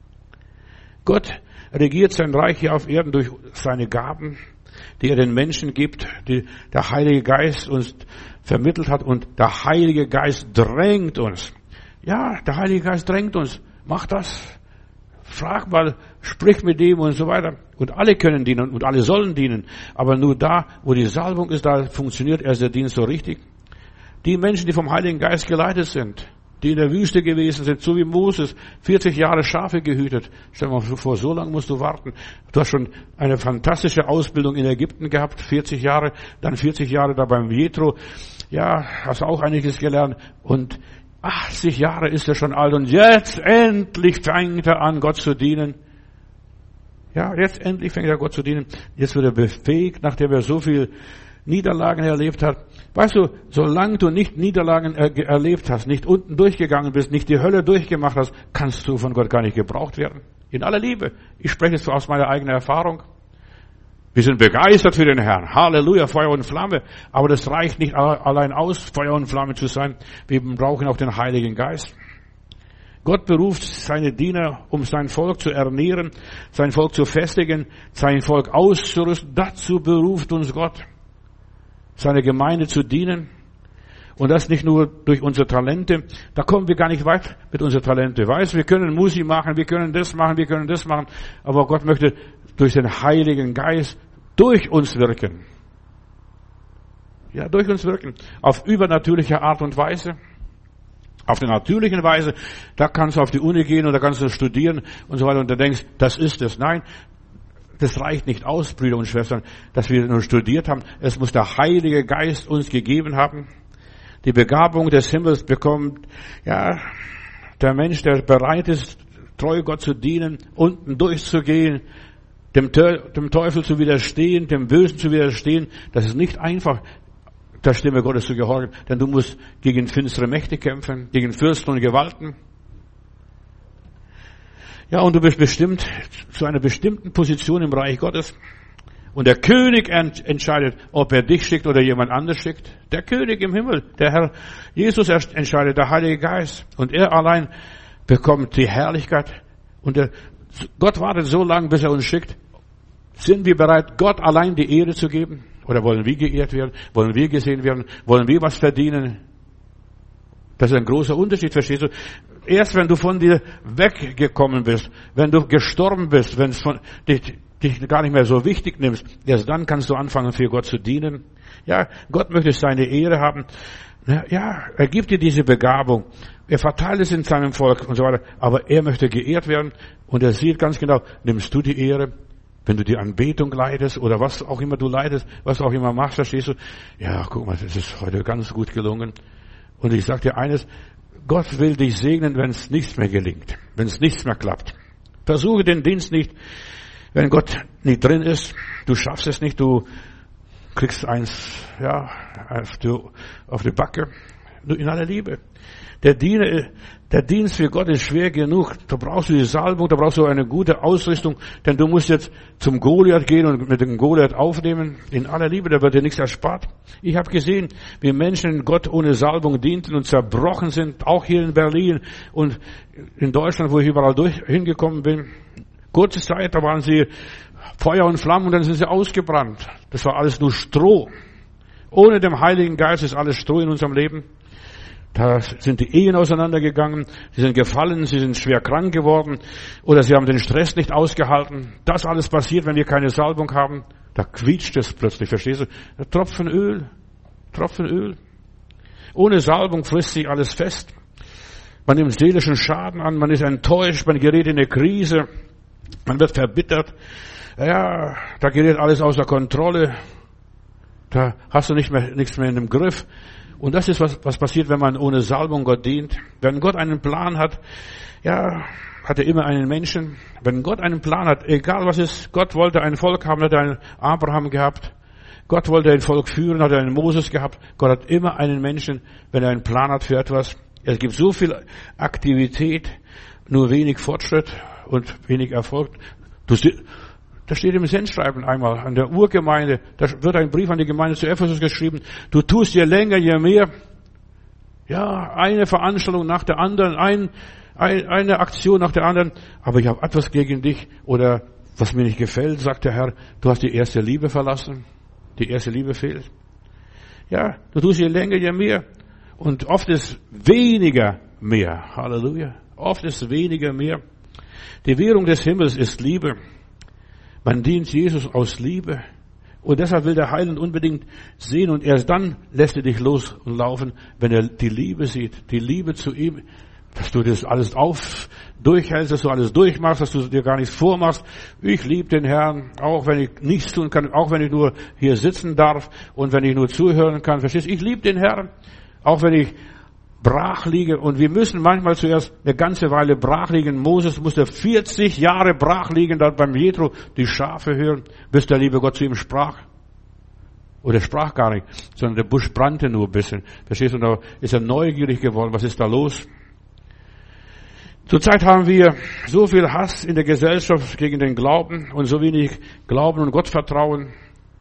Gott regiert sein Reich hier auf Erden durch seine Gaben, die er den Menschen gibt, die der Heilige Geist uns vermittelt hat. Und der Heilige Geist drängt uns. Ja, der Heilige Geist drängt uns. Mach das. Frag mal, sprich mit dem und so weiter. Und alle können dienen und alle sollen dienen. Aber nur da, wo die Salbung ist, da funktioniert erst der Dienst so richtig. Die Menschen, die vom Heiligen Geist geleitet sind, die in der Wüste gewesen sind, so wie Moses, 40 Jahre Schafe gehütet. Stell dir mal vor, so lange musst du warten. Du hast schon eine fantastische Ausbildung in Ägypten gehabt, 40 Jahre, dann 40 Jahre da beim Jethro. Ja, hast auch einiges gelernt. Und 80 Jahre ist er schon alt und jetzt endlich fängt er an, Gott zu dienen. Ja, jetzt endlich fängt er Gott zu dienen. Jetzt wird er befähigt, nachdem er so viel Niederlagen erlebt hat. Weißt du, solange du nicht Niederlagen erlebt hast, nicht unten durchgegangen bist, nicht die Hölle durchgemacht hast, kannst du von Gott gar nicht gebraucht werden. In aller Liebe. Ich spreche es aus meiner eigenen Erfahrung. Wir sind begeistert für den Herrn. Halleluja, Feuer und Flamme. Aber das reicht nicht allein aus, Feuer und Flamme zu sein. Wir brauchen auch den Heiligen Geist. Gott beruft seine Diener, um sein Volk zu ernähren, sein Volk zu festigen, sein Volk auszurüsten. Dazu beruft uns Gott, seine Gemeinde zu dienen. Und das nicht nur durch unsere Talente. Da kommen wir gar nicht weit mit unseren Talenten. Weißt, wir können Musik machen, wir können das machen, wir können das machen. Aber Gott möchte durch den Heiligen Geist durch uns wirken. Ja, durch uns wirken. Auf übernatürliche Art und Weise. Auf der natürlichen Weise, da kannst du auf die Uni gehen und da kannst du studieren und so weiter und da denkst, das ist es. Nein, das reicht nicht aus, Brüder und Schwestern, dass wir nur studiert haben. Es muss der Heilige Geist uns gegeben haben. Die Begabung des Himmels bekommt, ja, der Mensch, der bereit ist, treu Gott zu dienen, unten durchzugehen, dem Teufel zu widerstehen, dem Bösen zu widerstehen. Das ist nicht einfach, der Stimme Gottes zu gehorchen, denn du musst gegen finstere Mächte kämpfen, gegen Fürsten und Gewalten. Ja, und du bist bestimmt zu einer bestimmten Position im Reich Gottes. Und der König entscheidet, ob er dich schickt oder jemand anders schickt. Der König im Himmel, der Herr Jesus entscheidet, der Heilige Geist. Und er allein bekommt die Herrlichkeit. Und Gott wartet so lange, bis er uns schickt. Sind wir bereit, Gott allein die Ehre zu geben? Oder wollen wir geehrt werden? Wollen wir gesehen werden? Wollen wir was verdienen? Das ist ein großer Unterschied, verstehst du? Erst wenn du von dir weggekommen bist, wenn du gestorben bist, wenn es dich gar nicht mehr so wichtig nimmst, erst dann kannst du anfangen, für Gott zu dienen. Ja, Gott möchte seine Ehre haben. Ja, er gibt dir diese Begabung. Er verteilt es in seinem Volk und so weiter. Aber er möchte geehrt werden und er sieht ganz genau, nimmst du die Ehre? Wenn du die Anbetung leitest oder was auch immer du leitest, was du auch immer machst, verstehst du? Ja, guck mal, das ist heute ganz gut gelungen. Und ich sag dir eines, Gott will dich segnen, wenn es nichts mehr gelingt, wenn es nichts mehr klappt. Versuche den Dienst nicht, wenn Gott nicht drin ist, du schaffst es nicht, du kriegst eins, ja, auf die Backe. Nur in aller Liebe. Der Dienst für Gott ist schwer genug. Da brauchst du die Salbung, da brauchst du eine gute Ausrüstung, denn du musst jetzt zum Goliath gehen und mit dem Goliath aufnehmen. In aller Liebe, da wird dir nichts erspart. Ich habe gesehen, wie Menschen Gott ohne Salbung dienten und zerbrochen sind, auch hier in Berlin und in Deutschland, wo ich überall hingekommen bin. Kurze Zeit, da waren sie Feuer und Flammen und dann sind sie ausgebrannt. Das war alles nur Stroh. Ohne den Heiligen Geist ist alles Stroh in unserem Leben. Da sind die Ehen auseinandergegangen, sie sind gefallen, sie sind schwer krank geworden oder sie haben den Stress nicht ausgehalten. Das alles passiert, wenn wir keine Salbung haben. Da quietscht es plötzlich, verstehst du? Tropfen Öl. Ohne Salbung frisst sich alles fest. Man nimmt seelischen Schaden an, man ist enttäuscht, man gerät in eine Krise, man wird verbittert. Ja, da gerät alles außer Kontrolle. Da hast du nichts mehr in dem Griff. Und das ist, was passiert, wenn man ohne Salbung Gott dient. Wenn Gott einen Plan hat, ja, hat er immer einen Menschen. Wenn Gott einen Plan hat, egal was ist, Gott wollte ein Volk haben, hat er einen Abraham gehabt. Gott wollte ein Volk führen, hat er einen Moses gehabt. Gott hat immer einen Menschen, wenn er einen Plan hat für etwas. Es gibt so viel Aktivität, nur wenig Fortschritt und wenig Erfolg. Das steht im Sendschreiben einmal an der Urgemeinde. Da wird ein Brief an die Gemeinde zu Ephesus geschrieben. Du tust je länger, je mehr. Ja, eine Veranstaltung nach der anderen, eine Aktion nach der anderen. Aber ich habe etwas gegen dich oder was mir nicht gefällt, sagt der Herr. Du hast die erste Liebe verlassen. Die erste Liebe fehlt. Ja, du tust je länger, je mehr. Und oft ist weniger mehr. Halleluja. Oft ist weniger mehr. Die Währung des Himmels ist Liebe. Man dient Jesus aus Liebe. Und deshalb will der Heiland unbedingt sehen. Und erst dann lässt er dich los und laufen, wenn er die Liebe sieht. Die Liebe zu ihm. Dass du das alles durchhältst, dass du alles durchmachst, dass du dir gar nichts vormachst. Ich liebe den Herrn, auch wenn ich nichts tun kann, auch wenn ich nur hier sitzen darf und wenn ich nur zuhören kann. Verstehst du? Ich liebe den Herrn, auch wenn ich brach liege. Und wir müssen manchmal zuerst eine ganze Weile brach liegen. Moses musste 40 Jahre brach liegen, dort beim Jethro die Schafe hören, bis der liebe Gott zu ihm sprach. Oder er sprach gar nicht, sondern der Busch brannte nur ein bisschen. Verstehst du? Und da ist er neugierig geworden. Was ist da los? Zurzeit haben wir so viel Hass in der Gesellschaft gegen den Glauben und so wenig Glauben und Gottvertrauen.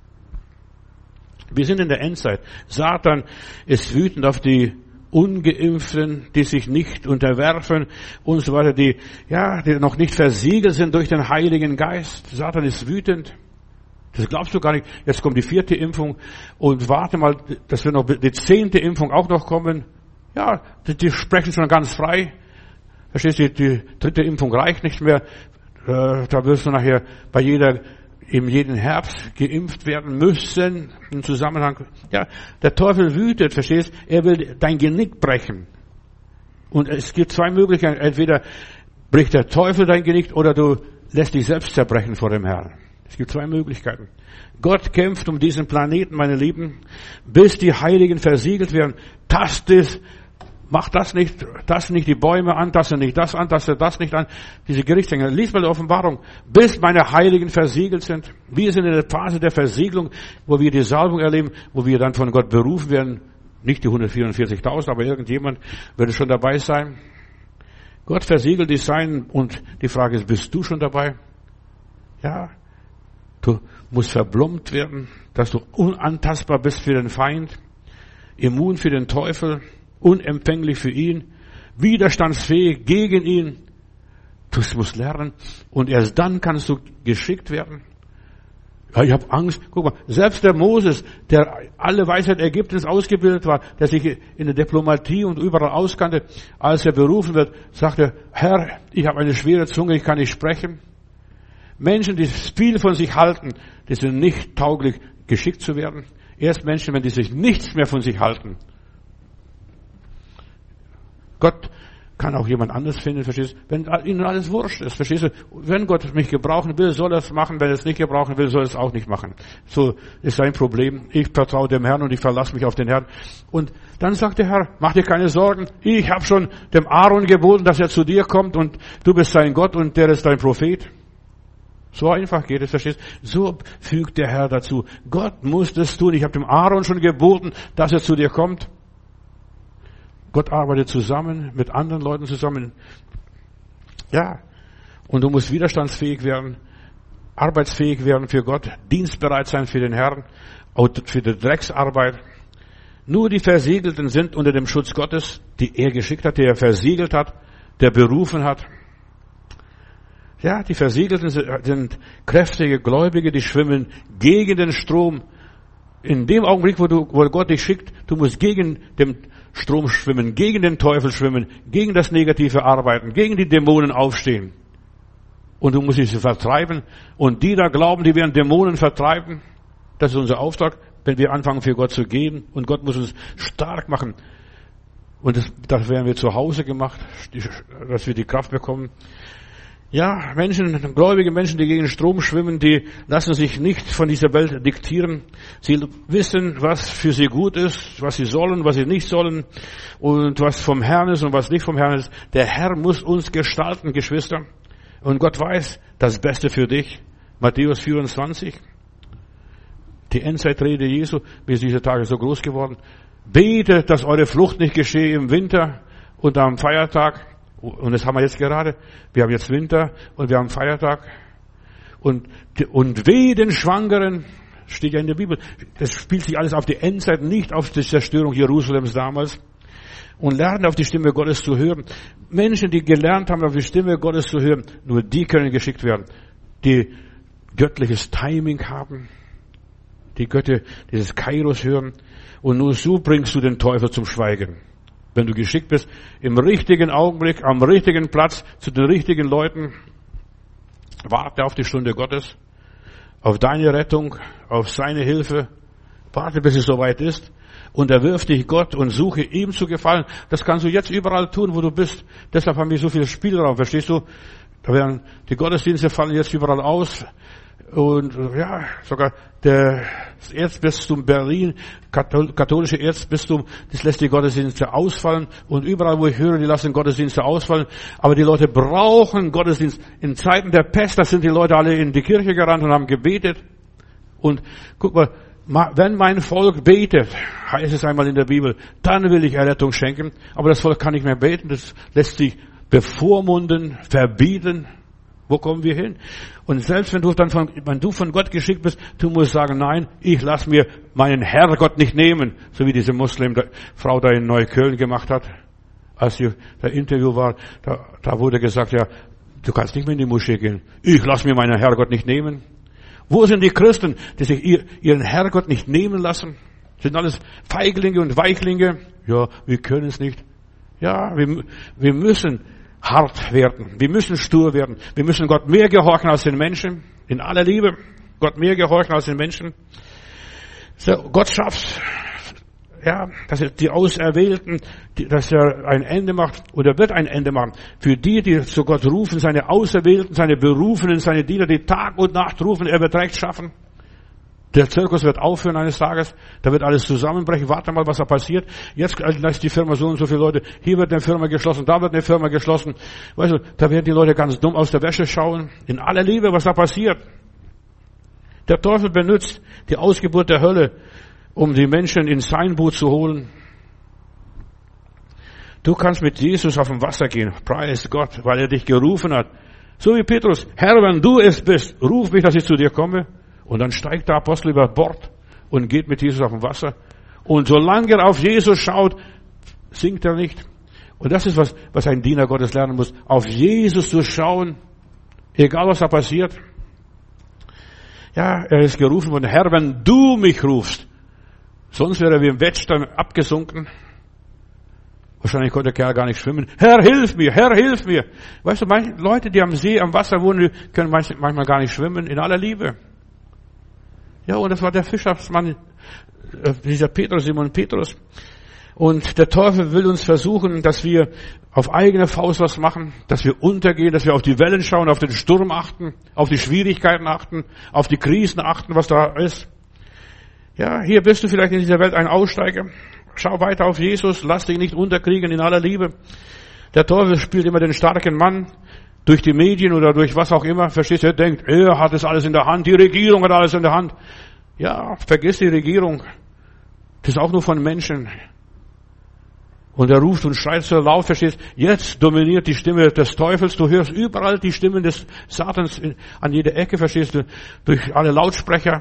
Wir sind in der Endzeit. Satan ist wütend auf die Ungeimpften, die sich nicht unterwerfen und so weiter, die noch nicht versiegelt sind durch den Heiligen Geist. Satan ist wütend. Das glaubst du gar nicht. Jetzt kommt die 4. Impfung und warte mal, dass wir noch die 10. Impfung auch noch kommen. Ja, die sprechen schon ganz frei. Verstehst du, die 3. Impfung reicht nicht mehr. Da wirst du nachher in jedem Herbst geimpft werden müssen, im Zusammenhang. Ja, der Teufel wütet, verstehst? Er will dein Genick brechen. Und es gibt 2 Möglichkeiten. Entweder bricht der Teufel dein Genick oder du lässt dich selbst zerbrechen vor dem Herrn. Es gibt 2 Möglichkeiten. Gott kämpft um diesen Planeten, meine Lieben, bis die Heiligen versiegelt werden. Mach das nicht die Bäume an, taste nicht das an, taste das nicht an. Diese Gerichtsdinge. Lies mal die Offenbarung. Bis meine Heiligen versiegelt sind. Wir sind in der Phase der Versiegelung, wo wir die Salbung erleben, wo wir dann von Gott berufen werden. Nicht die 144.000, aber irgendjemand wird schon dabei sein. Gott versiegelt die Seinen und die Frage ist, bist du schon dabei? Ja. Du musst verblombt werden, dass du unantastbar bist für den Feind, immun für den Teufel, unempfänglich für ihn, widerstandsfähig gegen ihn. Du musst lernen und erst dann kannst du geschickt werden. Ja, ich habe Angst. Guck mal, selbst der Moses, der alle Weisheit Ägyptens ausgebildet war, der sich in der Diplomatie und überall auskannte, als er berufen wird, sagte, Herr, ich habe eine schwere Zunge, ich kann nicht sprechen. Menschen, die viel von sich halten, die sind nicht tauglich, geschickt zu werden. Erst Menschen, wenn die sich nichts mehr von sich halten. Gott kann auch jemand anderes finden, verstehst du? Wenn ihnen alles wurscht ist, verstehst du? Wenn Gott mich gebrauchen will, soll er es machen. Wenn er es nicht gebrauchen will, soll er es auch nicht machen. So ist sein Problem. Ich vertraue dem Herrn und ich verlasse mich auf den Herrn. Und dann sagt der Herr, mach dir keine Sorgen. Ich habe schon dem Aaron geboten, dass er zu dir kommt und du bist sein Gott und der ist dein Prophet. So einfach geht es, verstehst du? So fügt der Herr dazu. Gott muss das tun. Ich habe dem Aaron schon geboten, dass er zu dir kommt. Gott arbeitet zusammen, mit anderen Leuten zusammen. Ja. Und du musst widerstandsfähig werden, arbeitsfähig werden für Gott, dienstbereit sein für den Herrn, auch für die Drecksarbeit. Nur die Versiegelten sind unter dem Schutz Gottes, die er geschickt hat, der er versiegelt hat, der berufen hat. Ja, die Versiegelten sind kräftige Gläubige, die schwimmen gegen den Strom. in dem Augenblick, wo Gott dich schickt, du musst gegen den Strom schwimmen, gegen den Teufel schwimmen, gegen das Negative arbeiten, gegen die Dämonen aufstehen. Und du musst sie vertreiben. Und die da glauben, die werden Dämonen vertreiben. Das ist unser Auftrag, wenn wir anfangen für Gott zu gehen. Und Gott muss uns stark machen. Und das werden wir zu Hause gemacht, dass wir die Kraft bekommen. Ja, Menschen, gläubige Menschen, die gegen den Strom schwimmen, die lassen sich nicht von dieser Welt diktieren. Sie wissen, was für sie gut ist, was sie sollen, was sie nicht sollen und was vom Herrn ist und was nicht vom Herrn ist. Der Herr muss uns gestalten, Geschwister. Und Gott weiß das Beste für dich. Matthäus 24. Die Endzeitrede Jesu, wie ist diese Tage so groß geworden. Betet, dass eure Flucht nicht geschehe im Winter und am Feiertag. Und das haben wir jetzt gerade. Wir haben jetzt Winter und wir haben Feiertag. Und weh den Schwangeren, steht ja in der Bibel. Das spielt sich alles auf die Endzeit, nicht auf die Zerstörung Jerusalems damals. Und lernen auf die Stimme Gottes zu hören. Menschen, die gelernt haben, auf die Stimme Gottes zu hören, nur die können geschickt werden. Die göttliches Timing haben. Die Götter dieses Kairos hören. Und nur so bringst du den Teufel zum Schweigen. Wenn du geschickt bist, im richtigen Augenblick, am richtigen Platz, zu den richtigen Leuten, warte auf die Stunde Gottes, auf deine Rettung, auf seine Hilfe, warte, bis es soweit ist, unterwirf dich Gott und suche ihm zu gefallen. Das kannst du jetzt überall tun, wo du bist. Deshalb haben wir so viel Spielraum, verstehst du? Die Gottesdienste fallen jetzt überall aus. Und ja, sogar das Erzbistum Berlin, katholische Erzbistum, das lässt die Gottesdienste ausfallen. Und überall, wo ich höre, die lassen Gottesdienste ausfallen. Aber die Leute brauchen Gottesdienst. In Zeiten der Pest, da sind die Leute alle in die Kirche gerannt und haben gebetet. Und guck mal, wenn mein Volk betet, heißt es einmal in der Bibel, dann will ich Errettung schenken. Aber das Volk kann nicht mehr beten, das lässt sich bevormunden, verbieten. Wo kommen wir hin? Und selbst wenn du von Gott geschickt bist, du musst sagen, nein, ich lass mir meinen Herrgott nicht nehmen, so wie diese Muslimfrau da in Neukölln gemacht hat. Als der Interview war, da wurde gesagt, ja, du kannst nicht mehr in die Moschee gehen. Ich lass mir meinen Herrgott nicht nehmen. Wo sind die Christen, die sich ihren Herrgott nicht nehmen lassen? Sind alles Feiglinge und Weichlinge? Ja, wir können es nicht. Ja, wir müssen hart werden. Wir müssen stur werden. Wir müssen Gott mehr gehorchen als den Menschen. In aller Liebe. Gott mehr gehorchen als den Menschen. So, Gott schafft, ja, dass er die Auserwählten, dass er ein Ende macht, oder wird ein Ende machen. Für die zu Gott rufen, seine Auserwählten, seine Berufenen, seine Diener, die Tag und Nacht rufen, er wird Recht schaffen. Der Zirkus wird aufhören eines Tages, da wird alles zusammenbrechen, warte mal, was da passiert. Jetzt ist die Firma so und so viele Leute, hier wird eine Firma geschlossen, da wird eine Firma geschlossen. Weißt du, da werden die Leute ganz dumm aus der Wäsche schauen. In aller Liebe, was da passiert. Der Teufel benutzt die Ausgeburt der Hölle, um die Menschen in sein Boot zu holen. Du kannst mit Jesus auf dem Wasser gehen, preis Gott, weil er dich gerufen hat. So wie Petrus, Herr, wenn du es bist, ruf mich, dass ich zu dir komme. Und dann steigt der Apostel über Bord und geht mit Jesus auf dem Wasser. Und solange er auf Jesus schaut, sinkt er nicht. Und das ist was ein Diener Gottes lernen muss. Auf Jesus zu schauen, egal was da passiert. Ja, er ist gerufen von Herr, wenn du mich rufst. Sonst wäre er wie im Wettstein abgesunken. Wahrscheinlich konnte der Kerl gar nicht schwimmen. Herr, hilf mir, Herr, hilf mir. Weißt du, Leute, die am See, am Wasser wohnen, können manchmal gar nicht schwimmen, in aller Liebe. Ja, und das war der Fischersmann, dieser Simon Petrus. Und der Teufel will uns versuchen, dass wir auf eigene Faust was machen, dass wir untergehen, dass wir auf die Wellen schauen, auf den Sturm achten, auf die Schwierigkeiten achten, auf die Krisen achten, was da ist. Ja, hier bist du vielleicht in dieser Welt ein Aussteiger. Schau weiter auf Jesus, lass dich nicht unterkriegen in aller Liebe. Der Teufel spielt immer den starken Mann. Durch die Medien oder durch was auch immer, verstehst du, er denkt, er hat es alles in der Hand, die Regierung hat alles in der Hand. Ja, vergiss die Regierung. Das ist auch nur von Menschen. Und er ruft und schreit so laut, verstehst du, jetzt dominiert die Stimme des Teufels, du hörst überall die Stimmen des Satans an jeder Ecke, verstehst du, durch alle Lautsprecher.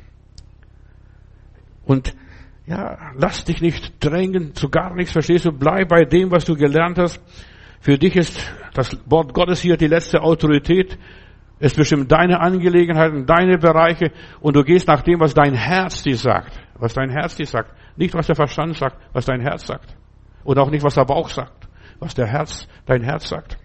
Und ja, lass dich nicht drängen zu gar nichts, verstehst du, bleib bei dem, was du gelernt hast. Für dich ist das Wort Gottes hier die letzte Autorität. Es bestimmt deine Angelegenheiten, deine Bereiche und du gehst nach dem, was dein Herz dir sagt. was dein Herz dir sagt. Nicht, was der Verstand sagt, was dein Herz sagt. Und auch nicht, was der Bauch sagt, was dein Herz sagt.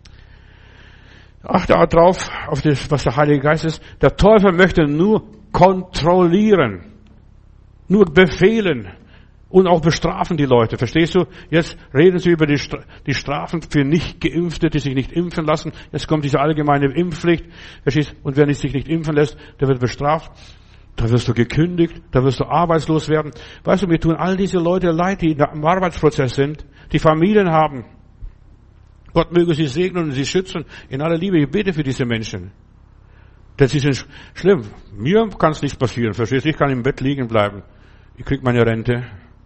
Achte darauf, auf das, was der Heilige Geist ist. Der Teufel möchte nur kontrollieren, nur befehlen und auch bestrafen die Leute. Verstehst du? Jetzt reden sie über die Strafen für Nicht-Geimpfte, die sich nicht impfen lassen. Jetzt kommt diese allgemeine Impfpflicht. Verstehst? Und wer sich nicht impfen lässt, der wird bestraft. Da wirst du gekündigt, da wirst du arbeitslos werden. Weißt du, mir tun all diese Leute leid, die im Arbeitsprozess sind, die Familien haben. Gott möge sie segnen und sie schützen. In aller Liebe, ich bete für diese Menschen. Denn sie sind schlimm. Mir kann es nicht passieren, verstehst du? Ich kann im Bett liegen bleiben. Ich krieg meine Rente.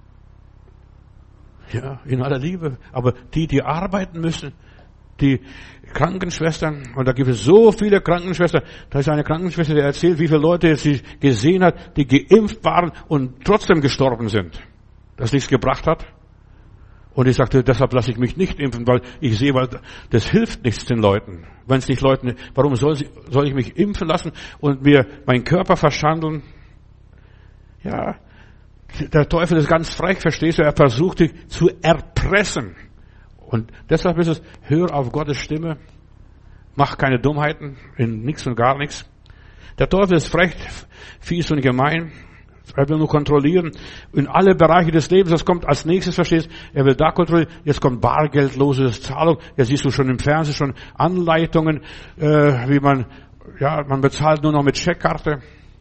Ja, in aller Liebe. Aber die arbeiten müssen, die Krankenschwestern, und da gibt es so viele Krankenschwestern. Da ist eine Krankenschwester, die erzählt, wie viele Leute sie gesehen hat, die geimpft waren und trotzdem gestorben sind. Das nichts gebracht hat. Und ich sagte, deshalb lasse ich mich nicht impfen, weil ich sehe, weil das hilft nichts den Leuten. Wenn es nicht Leuten, warum soll ich mich impfen lassen und mir meinen Körper verschandeln? Ja, der Teufel ist ganz frech, verstehst du? Er versucht dich zu erpressen. Und deshalb ist es, hör auf Gottes Stimme, mach keine Dummheiten, in nichts und gar nichts. Der Teufel ist frech, fies und gemein. Er will nur kontrollieren in alle Bereiche des Lebens. Das kommt als nächstes, verstehst du? Er will da kontrollieren. Jetzt kommt bargeldlose Zahlung. Jetzt siehst du schon im Fernsehen schon Anleitungen, wie man bezahlt nur noch mit Scheckkarte.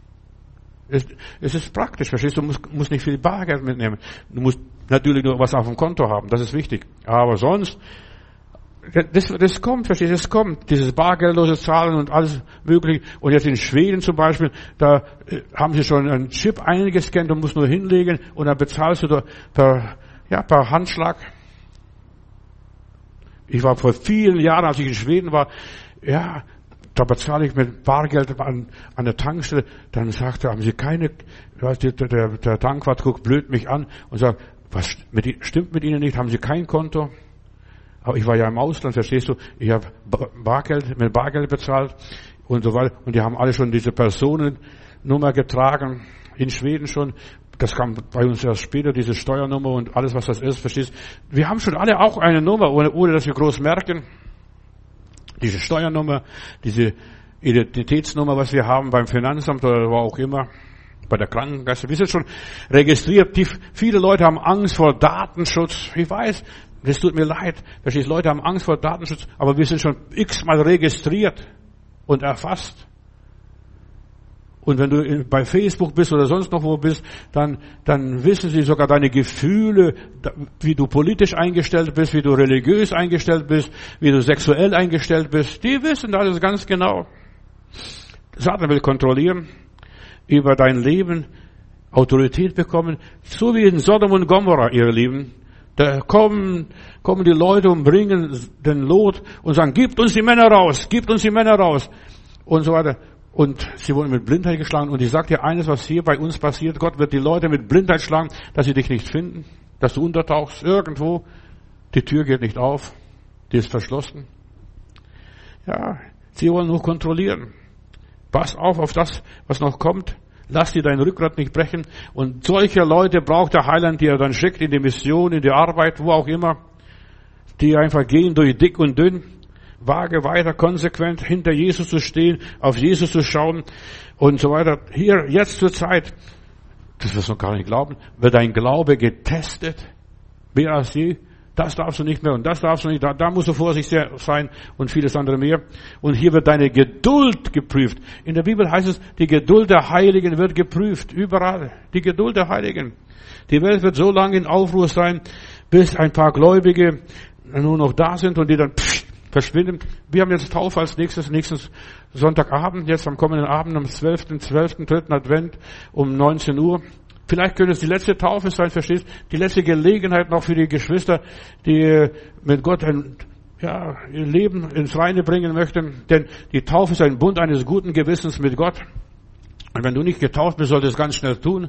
Es ist praktisch, verstehst du? Du musst nicht viel Bargeld mitnehmen. Du musst natürlich nur was auf dem Konto haben. Das ist wichtig. Aber sonst, das kommt, verstehst du? Es kommt. Dieses bargeldlose Zahlen und alles Mögliche. Und jetzt in Schweden zum Beispiel, da haben sie schon einen Chip eingescannt, du musst nur hinlegen und dann bezahlst du per Handschlag. Ich war vor vielen Jahren, als ich in Schweden war, da bezahle ich mit Bargeld an der Tankstelle. Dann sagte, haben Sie keine, der Tankwart guckt blöd mich an und sagt, was stimmt mit Ihnen nicht? Haben Sie kein Konto? Aber ich war ja im Ausland, verstehst du? Ich habe mit Bargeld bezahlt und so weiter. Und die haben alle schon diese Personennummer getragen. In Schweden schon. Das kam bei uns erst später, diese Steuernummer und alles, was das ist, verstehst du? Wir haben schon alle auch eine Nummer, ohne dass wir groß merken. Diese Steuernummer, diese Identitätsnummer, was wir haben beim Finanzamt oder wo auch immer, bei der Krankenkasse. Wir sind schon registriert. Viele Leute haben Angst vor Datenschutz. Ich weiß, das tut mir leid. Verstehst, Leute haben Angst vor Datenschutz, aber wir sind schon x-mal registriert und erfasst. Und wenn du bei Facebook bist oder sonst noch wo bist, dann wissen sie sogar deine Gefühle, wie du politisch eingestellt bist, wie du religiös eingestellt bist, wie du sexuell eingestellt bist. Die wissen alles ganz genau. Satan will kontrollieren, über dein Leben Autorität bekommen, so wie in Sodom und Gomorra, ihr Lieben. Da kommen die Leute und bringen den Lot und sagen, gebt uns die Männer raus, und so weiter. Und sie wurden mit Blindheit geschlagen. Und ich sage dir eines, was hier bei uns passiert. Gott wird die Leute mit Blindheit schlagen, dass sie dich nicht finden, dass du untertauchst irgendwo. Die Tür geht nicht auf, die ist verschlossen. Ja, sie wollen nur kontrollieren. Pass auf das, was noch kommt. Lass dir dein Rückgrat nicht brechen. Und solche Leute braucht der Heiland, die er dann schickt in die Mission, in die Arbeit, wo auch immer. Die einfach gehen durch dick und dünn. Wage weiter konsequent hinter Jesus zu stehen, auf Jesus zu schauen und so weiter. Hier, jetzt zur Zeit, das wirst du noch gar nicht glauben, wird dein Glaube getestet, mehr als je. Das darfst du nicht mehr und das darfst du nicht, da musst du vorsichtig sein und vieles andere mehr. Und hier wird deine Geduld geprüft. In der Bibel heißt es, die Geduld der Heiligen wird geprüft, überall. Die Geduld der Heiligen. Die Welt wird so lange in Aufruhr sein, bis ein paar Gläubige nur noch da sind und die dann verschwinden. Wir haben jetzt Taufe als nächsten Sonntagabend, jetzt am kommenden Abend, am 12., 3. Advent um 19 Uhr. Vielleicht könnte es die letzte Taufe sein, verstehst? Die letzte Gelegenheit noch für die Geschwister, die mit Gott ihr Leben ins Reine bringen möchten. Denn die Taufe ist ein Bund eines guten Gewissens mit Gott. Und wenn du nicht getauft bist, solltest du es ganz schnell tun.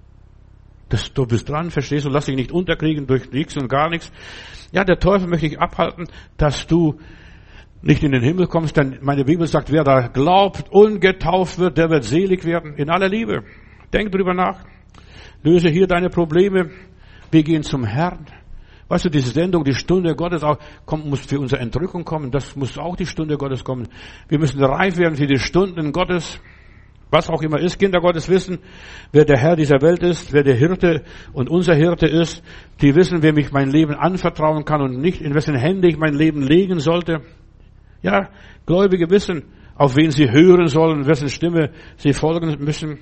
Du bist dran, verstehst du? Lass dich nicht unterkriegen durch nichts und gar nichts. Ja, der Teufel möchte dich abhalten, dass du nicht in den Himmel kommst, denn meine Bibel sagt, wer da glaubt und getauft wird, der wird selig werden, in aller Liebe. Denk drüber nach. Löse hier deine Probleme. Wir gehen zum Herrn. Weißt du, diese Sendung, die Stunde Gottes auch, muss für unsere Entrückung kommen. Das muss auch die Stunde Gottes kommen. Wir müssen reif werden für die Stunden Gottes. Was auch immer ist, Kinder Gottes wissen, wer der Herr dieser Welt ist, wer der Hirte und unser Hirte ist. Die wissen, wem ich mein Leben anvertrauen kann und nicht, in wessen Hände ich mein Leben legen sollte. Ja, Gläubige wissen, auf wen sie hören sollen, wessen Stimme sie folgen müssen.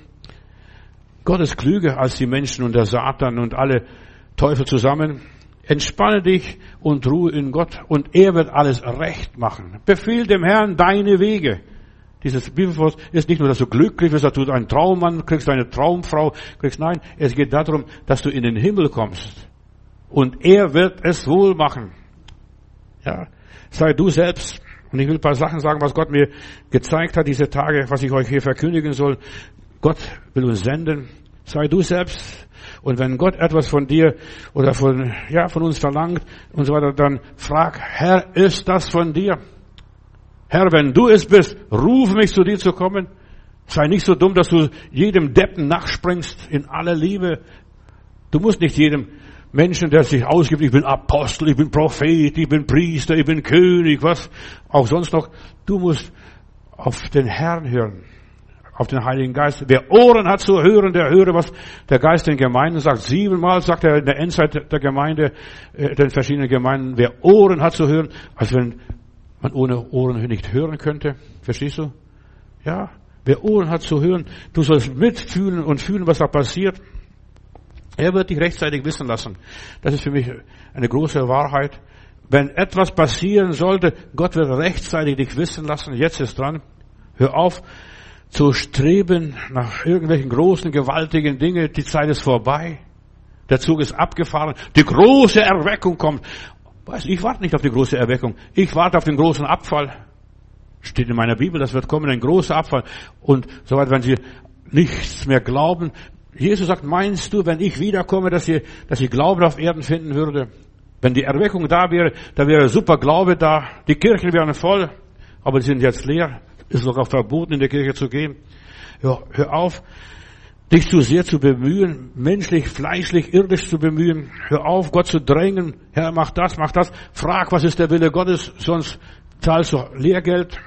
Gott ist klüger als die Menschen und der Satan und alle Teufel zusammen. Entspanne dich und ruhe in Gott und er wird alles recht machen. Befehl dem Herrn deine Wege. Dieses Bibelvers ist nicht nur, dass du glücklich bist, dass du einen Traummann kriegst, eine Traumfrau kriegst. Nein, es geht darum, dass du in den Himmel kommst. Und er wird es wohl machen. Ja, sei du selbst. Und ich will ein paar Sachen sagen, was Gott mir gezeigt hat diese Tage, was ich euch hier verkündigen soll. Gott will uns senden. Sei du selbst. Und wenn Gott etwas von dir oder von uns verlangt und so weiter, dann frag, Herr, ist das von dir? Herr, wenn du es bist, ruf mich zu dir zu kommen. Sei nicht so dumm, dass du jedem Deppen nachspringst in aller Liebe. Du musst nicht jedem Menschen, der sich ausgibt, ich bin Apostel, ich bin Prophet, ich bin Priester, ich bin König, was auch sonst noch. Du musst auf den Herrn hören, auf den Heiligen Geist. Wer Ohren hat zu hören, der höre, was der Geist den Gemeinden sagt. 7-mal sagt er in der Endzeit der Gemeinde, den verschiedenen Gemeinden, wer Ohren hat zu hören, als wenn man ohne Ohren nicht hören könnte. Verstehst du? Ja, wer Ohren hat zu hören, du sollst mitfühlen und fühlen, was da passiert. Er wird dich rechtzeitig wissen lassen. Das ist für mich eine große Wahrheit. Wenn etwas passieren sollte, Gott wird rechtzeitig dich wissen lassen. Jetzt ist dran. Hör auf zu streben nach irgendwelchen großen, gewaltigen Dingen. Die Zeit ist vorbei. Der Zug ist abgefahren. Die große Erweckung kommt. Ich warte nicht auf die große Erweckung. Ich warte auf den großen Abfall. Steht in meiner Bibel, das wird kommen, ein großer Abfall. Und so weiter, wenn sie nichts mehr glauben. Jesus sagt, meinst du, wenn ich wiederkomme, dass ich Glauben auf Erden finden würde? Wenn die Erweckung da wäre super Glaube da. Die Kirchen wären voll, aber sie sind jetzt leer. Ist sogar verboten, in der Kirche zu gehen. Ja, hör auf, dich zu sehr zu bemühen, menschlich, fleischlich, irdisch zu bemühen. Hör auf, Gott zu drängen. Herr, mach das, mach das. Frag, was ist der Wille Gottes, sonst zahlst du Lehrgeld.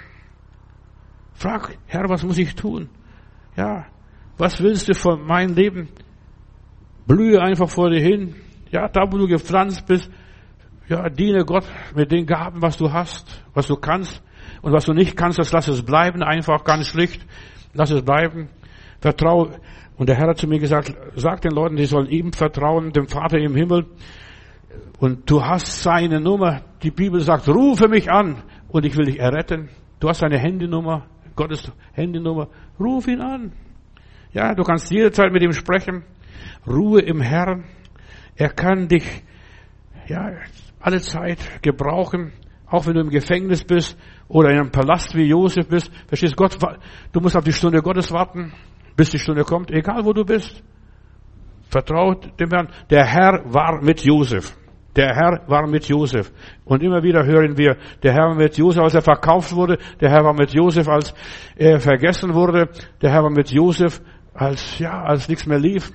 Frag, Herr, was muss ich tun? Ja, was willst du von meinem Leben? Blühe einfach vor dir hin. Ja, da wo du gepflanzt bist, ja, diene Gott mit den Gaben, was du hast, was du kannst. Und was du nicht kannst, das lass es bleiben, einfach ganz schlicht. Lass es bleiben. Vertrau. Und der Herr hat zu mir gesagt, sag den Leuten, die sollen ihm vertrauen, dem Vater im Himmel. Und du hast seine Nummer. Die Bibel sagt, rufe mich an und ich will dich erretten. Du hast seine Handynummer, Gottes Handynummer. Ruf ihn an. Ja, du kannst jederzeit mit ihm sprechen. Ruhe im Herrn. Er kann dich, ja, alle Zeit gebrauchen. Auch wenn du im Gefängnis bist oder in einem Palast wie Josef bist. Verstehst du, Gott, du musst auf die Stunde Gottes warten, bis die Stunde kommt. Egal wo du bist. Vertraut dem Herrn. Der Herr war mit Josef. Der Herr war mit Josef. Und immer wieder hören wir, der Herr war mit Josef, als er verkauft wurde. Der Herr war mit Josef, als er vergessen wurde. Der Herr war mit Josef, als nichts mehr lief.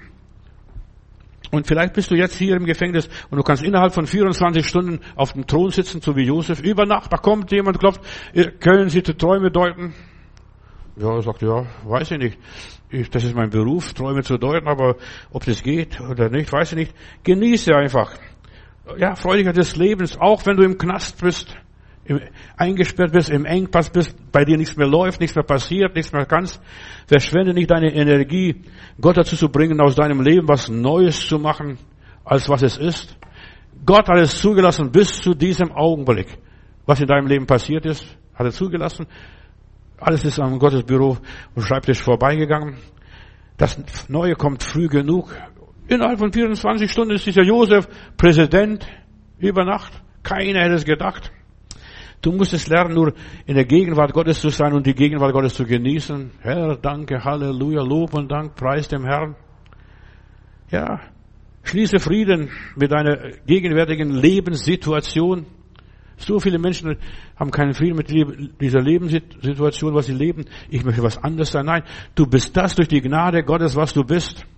Und vielleicht bist du jetzt hier im Gefängnis und du kannst innerhalb von 24 Stunden auf dem Thron sitzen, so wie Josef. Über Nacht, da kommt jemand, klopft, können Sie die Träume deuten? Ja, er sagt, ja, weiß ich nicht. Das ist mein Beruf, Träume zu deuten, aber ob das geht oder nicht, weiß ich nicht. Genieße einfach. Ja, Freudigkeit des Lebens, auch wenn du im Knast bist, eingesperrt bist, im Engpass bist, bei dir nichts mehr läuft, nichts mehr passiert, nichts mehr kannst. Verschwende nicht deine Energie, Gott dazu zu bringen, aus deinem Leben was Neues zu machen, als was es ist. Gott hat es zugelassen bis zu diesem Augenblick. Was in deinem Leben passiert ist, hat er zugelassen. Alles ist an Gottes Büro und Schreibtisch vorbeigegangen. Das Neue kommt früh genug. Innerhalb von 24 Stunden ist dieser Josef Präsident über Nacht. Keiner hätte es gedacht. Du musst es lernen, nur in der Gegenwart Gottes zu sein und die Gegenwart Gottes zu genießen. Herr, danke, Halleluja, Lob und Dank, preis dem Herrn. Ja, schließe Frieden mit deiner gegenwärtigen Lebenssituation. So viele Menschen haben keinen Frieden mit dieser Lebenssituation, was sie leben. Ich möchte was anderes sein. Nein, du bist das durch die Gnade Gottes, was du bist.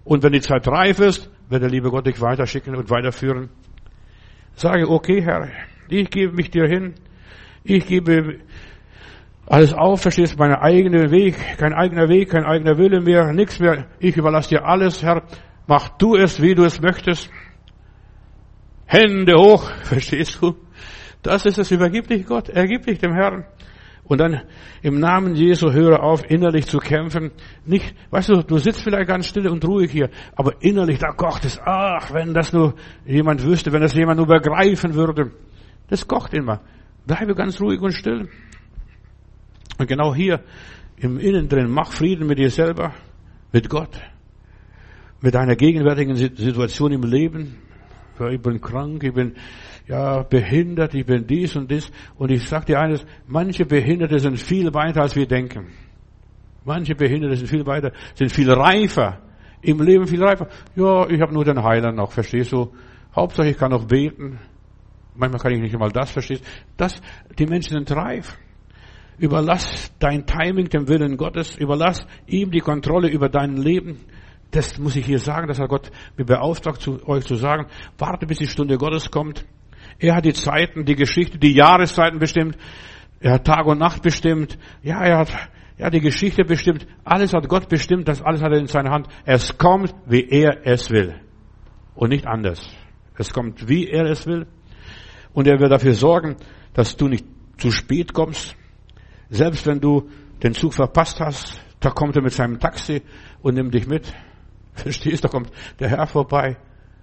Und wenn die Zeit reif ist, wird der liebe Gott dich weiterschicken und weiterführen. Sage, okay, Herr, ich gebe mich dir hin. Ich gebe alles auf, verstehst du, mein eigener Weg, kein eigener Wille mehr, nichts mehr. Ich überlasse dir alles, Herr. Mach du es, wie du es möchtest. Hände hoch, verstehst du? Das ist es, übergib dich Gott, ergib dich dem Herrn. Und dann im Namen Jesu höre auf, innerlich zu kämpfen. Nicht, weißt du, du sitzt vielleicht ganz still und ruhig hier, aber innerlich, da kocht es. Ach, wenn das nur jemand wüsste, wenn das jemand nur begreifen würde. Das kocht immer. Bleibe ganz ruhig und still. Und genau hier, im Innen drin, mach Frieden mit dir selber, mit Gott, mit deiner gegenwärtigen Situation im Leben. Ich bin krank, ich bin behindert, ich bin dies und das. Und ich sage dir eines, manche Behinderte sind viel weiter, als wir denken. Manche Behinderte sind viel weiter, sind viel reifer, im Leben viel reifer. Ja, ich habe nur den Heiland noch, verstehst du? Hauptsache ich kann noch beten. Manchmal kann ich nicht einmal das, verstehst du? Die Menschen sind reif. Überlass dein Timing dem Willen Gottes, überlass ihm die Kontrolle über dein Leben. Das muss ich hier sagen, das hat Gott mir beauftragt, euch zu sagen. Warte, bis die Stunde Gottes kommt. Er hat die Zeiten, die Geschichte, die Jahreszeiten bestimmt. Er hat Tag und Nacht bestimmt. Ja, er hat die Geschichte bestimmt. Alles hat Gott bestimmt, das alles hat er in seiner Hand. Es kommt, wie er es will. Und nicht anders. Es kommt, wie er es will. Und er wird dafür sorgen, dass du nicht zu spät kommst. Selbst wenn du den Zug verpasst hast, da kommt er mit seinem Taxi und nimmt dich mit. Verstehst du, da kommt der Herr vorbei.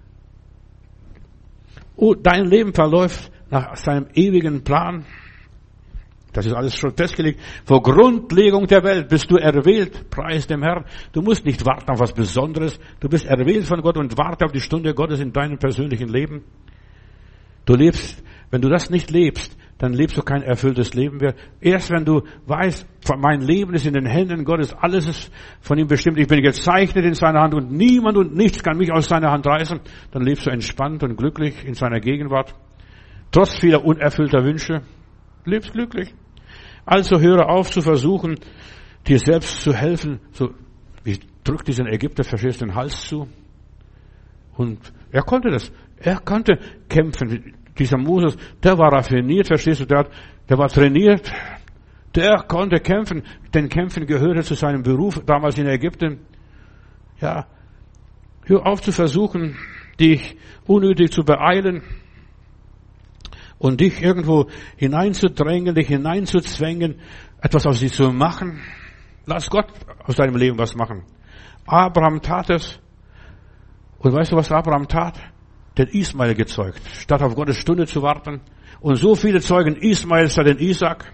Oh, dein Leben verläuft nach seinem ewigen Plan. Das ist alles schon festgelegt. Vor Grundlegung der Welt bist du erwählt. Preis dem Herrn. Du musst nicht warten auf was Besonderes. Du bist erwählt von Gott und warte auf die Stunde Gottes in deinem persönlichen Leben. Du lebst, wenn du das nicht lebst, dann lebst du kein erfülltes Leben mehr. Erst wenn du weißt, mein Leben ist in den Händen Gottes, alles ist von ihm bestimmt, ich bin gezeichnet in seiner Hand und niemand und nichts kann mich aus seiner Hand reißen, dann lebst du entspannt und glücklich in seiner Gegenwart. Trotz vieler unerfüllter Wünsche, lebst glücklich. Also höre auf zu versuchen, dir selbst zu helfen. So, ich drück diesen Ägypter, verstehst du, den Hals zu. Und er konnte das. Er konnte kämpfen. Dieser Moses, der war raffiniert, verstehst du, der war trainiert, der konnte kämpfen, denn Kämpfen gehörte zu seinem Beruf damals in Ägypten. Ja, hör auf zu versuchen, dich unnötig zu beeilen und dich irgendwo hineinzudrängen, dich hineinzuzwängen, etwas aus dir zu machen. Lass Gott aus deinem Leben was machen. Abraham tat es. Und weißt du, was Abraham tat? Den Ismael gezeugt, statt auf Gottes Stunde zu warten. Und so viele zeugen Ismael statt den Isaac.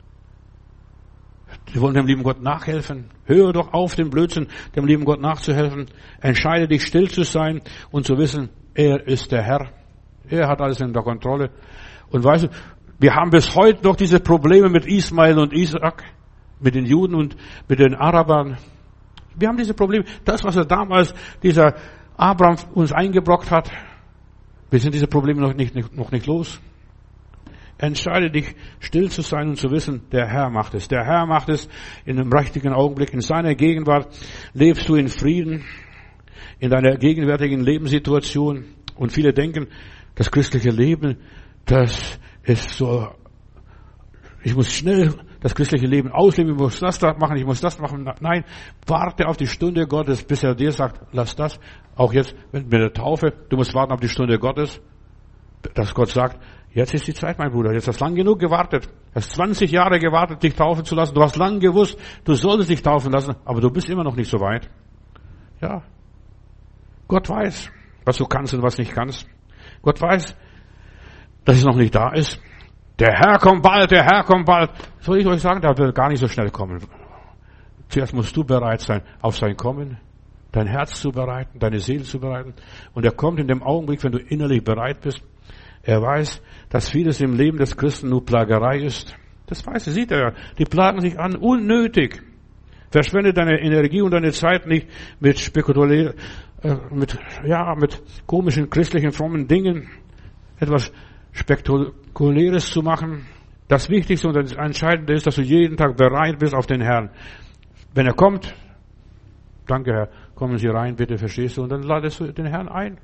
Sie wollen dem lieben Gott nachhelfen. Höre doch auf, den Blödsinn, dem lieben Gott nachzuhelfen. Entscheide dich, still zu sein und zu wissen, er ist der Herr. Er hat alles in der Kontrolle. Und weißt du, wir haben bis heute noch diese Probleme mit Ismael und Isaac, mit den Juden und mit den Arabern. Wir haben diese Probleme. Das, was er damals, dieser Abraham uns eingebrockt hat, wir sind diese Probleme noch nicht los. Entscheide dich, still zu sein und zu wissen, der Herr macht es. Der Herr macht es in einem richtigen Augenblick. In seiner Gegenwart lebst du in Frieden, in deiner gegenwärtigen Lebenssituation. Und viele denken, das christliche Leben, das ist so, ich muss schnell das christliche Leben ausleben, ich muss das machen, ich muss das machen. Nein, warte auf die Stunde Gottes, bis er dir sagt, lass das. Auch jetzt mit der Taufe, du musst warten auf die Stunde Gottes, dass Gott sagt, jetzt ist die Zeit, mein Bruder, jetzt hast du lang genug gewartet. Du hast 20 Jahre gewartet, dich taufen zu lassen. Du hast lang gewusst, du solltest dich taufen lassen, aber du bist immer noch nicht so weit. Ja. Gott weiß, was du kannst und was nicht kannst. Gott weiß, dass es noch nicht da ist. Der Herr kommt bald, der Herr kommt bald. Soll ich euch sagen, der will gar nicht so schnell kommen. Zuerst musst du bereit sein auf sein Kommen, dein Herz zu bereiten, deine Seele zu bereiten. Und er kommt in dem Augenblick, wenn du innerlich bereit bist. Er weiß, dass vieles im Leben des Christen nur Plagerei ist. Das weiß er, sieht er ja. Die plagen sich an, unnötig. Verschwende deine Energie und deine Zeit nicht mit mit komischen, christlichen, frommen Dingen. Etwas Spektakuläres zu machen. Das Wichtigste und das Entscheidende ist, dass du jeden Tag bereit bist auf den Herrn. Wenn er kommt, danke Herr, komm kommen Sie rein, bitte, verstehst du? Und dann ladest du den Herrn ein.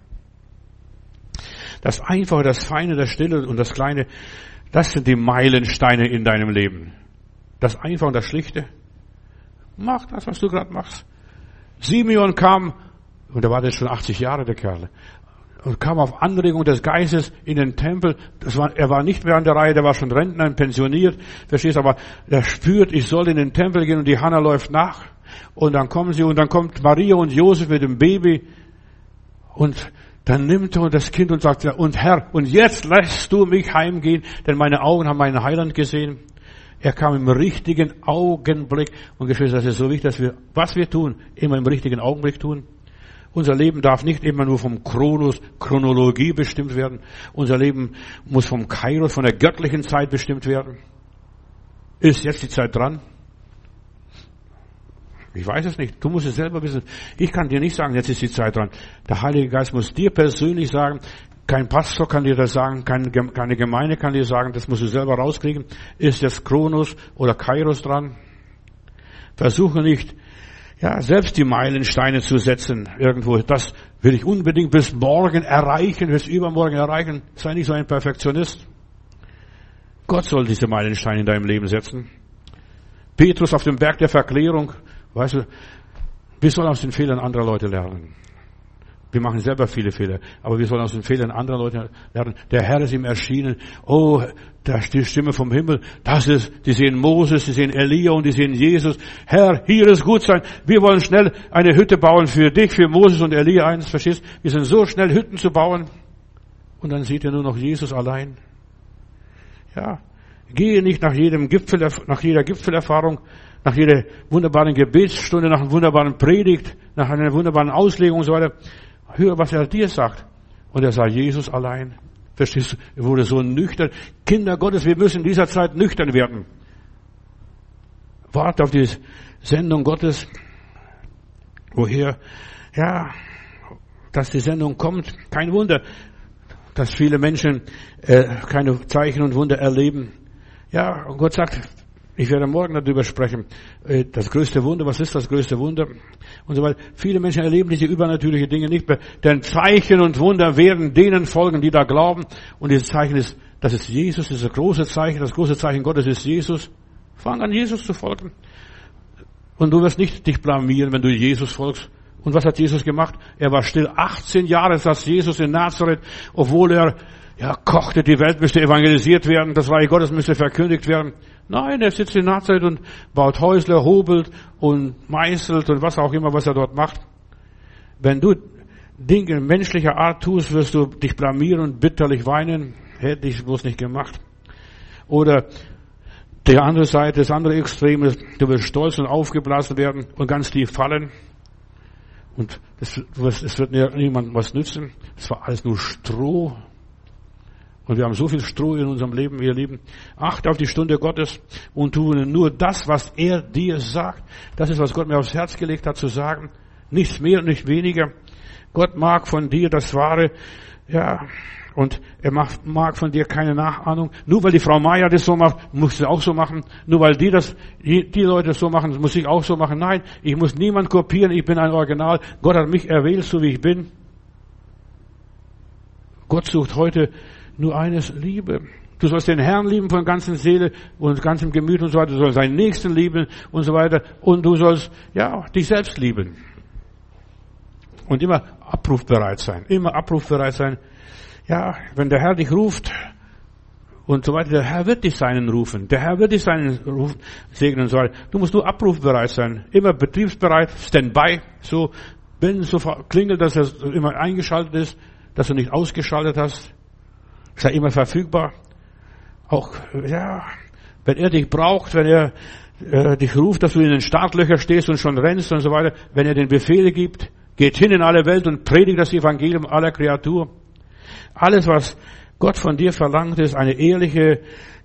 Das Einfache, das Feine, das Stille und das Kleine, das sind die Meilensteine in deinem Leben. Das Einfache und das Schlichte. Mach das, was du gerade machst. Simeon kam, und er war jetzt schon 80 Jahre, der Kerl, und kam auf Anregung des Geistes in den Tempel. Er war nicht mehr an der Reihe, der war schon Rentner, pensioniert, verstehst, aber er spürt, ich soll in den Tempel gehen, und die Hanna läuft nach. Und dann kommen sie, und dann kommt Maria und Josef mit dem Baby, und dann nimmt er das Kind und sagt, und Herr, und jetzt lässt du mich heimgehen, denn meine Augen haben meinen Heiland gesehen. Er kam im richtigen Augenblick. Und Geschwister, das ist so wichtig, dass wir, was wir tun, immer im richtigen Augenblick tun. Unser Leben darf nicht immer nur vom Chronologie bestimmt werden. Unser Leben muss vom Kairos, von der göttlichen Zeit bestimmt werden. Ist jetzt die Zeit dran? Ich weiß es nicht. Du musst es selber wissen. Ich kann dir nicht sagen, jetzt ist die Zeit dran. Der Heilige Geist muss dir persönlich sagen. Kein Pastor kann dir das sagen. Keine Gemeinde kann dir sagen. Das musst du selber rauskriegen. Ist jetzt Kronos oder Kairos dran? Versuche nicht, selbst die Meilensteine zu setzen irgendwo. Das will ich unbedingt bis morgen erreichen, bis übermorgen erreichen. Sei nicht so ein Perfektionist. Gott soll diese Meilensteine in deinem Leben setzen. Petrus auf dem Berg der Verklärung. Weißt du, wir sollen aus den Fehlern anderer Leute lernen. Wir machen selber viele Fehler, aber wir sollen aus den Fehlern anderer Leute lernen. Der Herr ist ihm erschienen. Oh, da ist die Stimme vom Himmel. Die sehen Moses, die sehen Elia und die sehen Jesus. Herr, hier ist gut sein. Wir wollen schnell eine Hütte bauen für dich, für Moses und Elia eins. Verstehst? Wir sind so schnell, Hütten zu bauen. Und dann sieht er nur noch Jesus allein. Ja. Gehe nicht nach jeder Gipfelerfahrung, nach jeder wunderbaren Gebetsstunde, nach einer wunderbaren Predigt, nach einer wunderbaren Auslegung und so weiter. Hör, was er dir sagt. Und er sah Jesus allein. Verstehst du? Er wurde so nüchtern. Kinder Gottes, wir müssen in dieser Zeit nüchtern werden. Wart auf die Sendung Gottes. Woher? Dass die Sendung kommt. Kein Wunder, dass viele Menschen keine Zeichen und Wunder erleben. Ja, und Gott sagt, ich werde morgen darüber sprechen. Das größte Wunder, was ist das größte Wunder? Und so weiter. Viele Menschen erleben diese übernatürlichen Dinge nicht mehr. Denn Zeichen und Wunder werden denen folgen, die da glauben. Und dieses Zeichen ist, das ist Jesus, das große Zeichen. Das große Zeichen Gottes ist Jesus. Fang an, Jesus zu folgen. Und du wirst nicht dich blamieren, wenn du Jesus folgst. Und was hat Jesus gemacht? Er war still. 18 Jahre saß Jesus in Nazareth, obwohl er kochte, die Welt müsste evangelisiert werden, das Reich Gottes müsste verkündigt werden. Nein, er sitzt in Nazareth und baut Häusle, hobelt und meißelt und was auch immer, was er dort macht. Wenn du Dinge menschlicher Art tust, wirst du dich blamieren und bitterlich weinen. Hätte ich bloß nicht gemacht. Oder die andere Seite, das andere Extrem ist, du wirst stolz und aufgeblasen werden und ganz tief fallen. Und es wird niemandem was nützen. Es war alles nur Stroh. Und wir haben so viel Stroh in unserem Leben, ihr Lieben. Achte auf die Stunde Gottes und tue nur das, was er dir sagt. Das ist, was Gott mir aufs Herz gelegt hat zu sagen. Nichts mehr und nicht weniger. Gott mag von dir das Wahre, und er mag von dir keine Nachahmung. Nur weil die Frau Meier das so macht, muss sie auch so machen. Nur weil die Leute das so machen, muss ich auch so machen. Nein, ich muss niemand kopieren, ich bin ein Original. Gott hat mich erwählt, so wie ich bin. Gott sucht heute nur eines, Liebe. Du sollst den Herrn lieben von ganzer Seele und ganzem Gemüt und so weiter. Du sollst deinen Nächsten lieben und so weiter. Und du sollst, dich selbst lieben. Und immer abrufbereit sein. Immer abrufbereit sein. Ja, wenn der Herr dich ruft und so weiter, der Herr wird dich seinen rufen. Der Herr wird dich seinen Ruf segnen und so weiter. Du musst nur abrufbereit sein. Immer betriebsbereit, Standby. So klingelt, dass er immer eingeschaltet ist, dass du nicht ausgeschaltet hast. Sei immer verfügbar. Auch, wenn er dich braucht, wenn er dich ruft, dass du in den Startlöchern stehst und schon rennst und so weiter, wenn er den Befehle gibt, geht hin in alle Welt und predigt das Evangelium aller Kreatur. Alles, was Gott von dir verlangt, ist ein ehrliches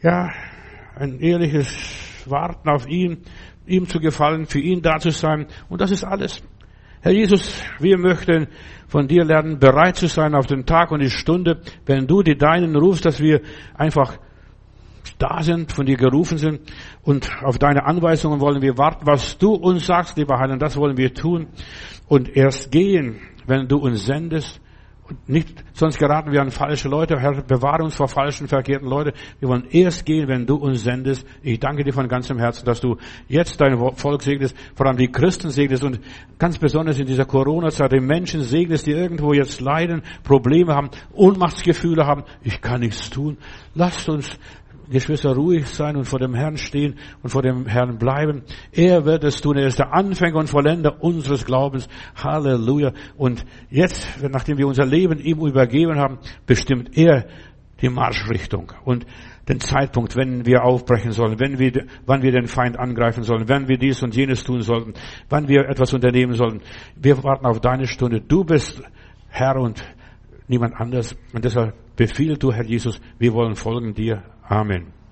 Warten auf ihn, ihm zu gefallen, für ihn da zu sein. Und das ist alles. Herr Jesus, wir möchten von dir lernen, bereit zu sein auf den Tag und die Stunde, wenn du die Deinen rufst, dass wir einfach da sind, von dir gerufen sind. Und auf deine Anweisungen wollen wir warten. Was du uns sagst, lieber Heiland, das wollen wir tun. Und erst gehen, wenn du uns sendest. Und nicht, sonst geraten wir an falsche Leute. Herr, bewahre uns vor falschen, verkehrten Leuten. Wir wollen erst gehen, wenn du uns sendest. Ich danke dir von ganzem Herzen, dass du jetzt dein Volk segnest, vor allem die Christen segnest und ganz besonders in dieser Corona-Zeit die Menschen segnest, die irgendwo jetzt leiden, Probleme haben, Ohnmachtsgefühle haben. Ich kann nichts tun. Lasst uns, Geschwister, ruhig sein und vor dem Herrn stehen und vor dem Herrn bleiben. Er wird es tun. Er ist der Anfänger und Vollender unseres Glaubens. Halleluja. Und jetzt, nachdem wir unser Leben ihm übergeben haben, bestimmt er die Marschrichtung und den Zeitpunkt, wenn wir aufbrechen sollen, wann wir den Feind angreifen sollen, wenn wir dies und jenes tun sollten, wann wir etwas unternehmen sollten. Wir warten auf deine Stunde. Du bist Herr und niemand anders. Und deshalb befiehl du, Herr Jesus, wir wollen folgen dir. Amen.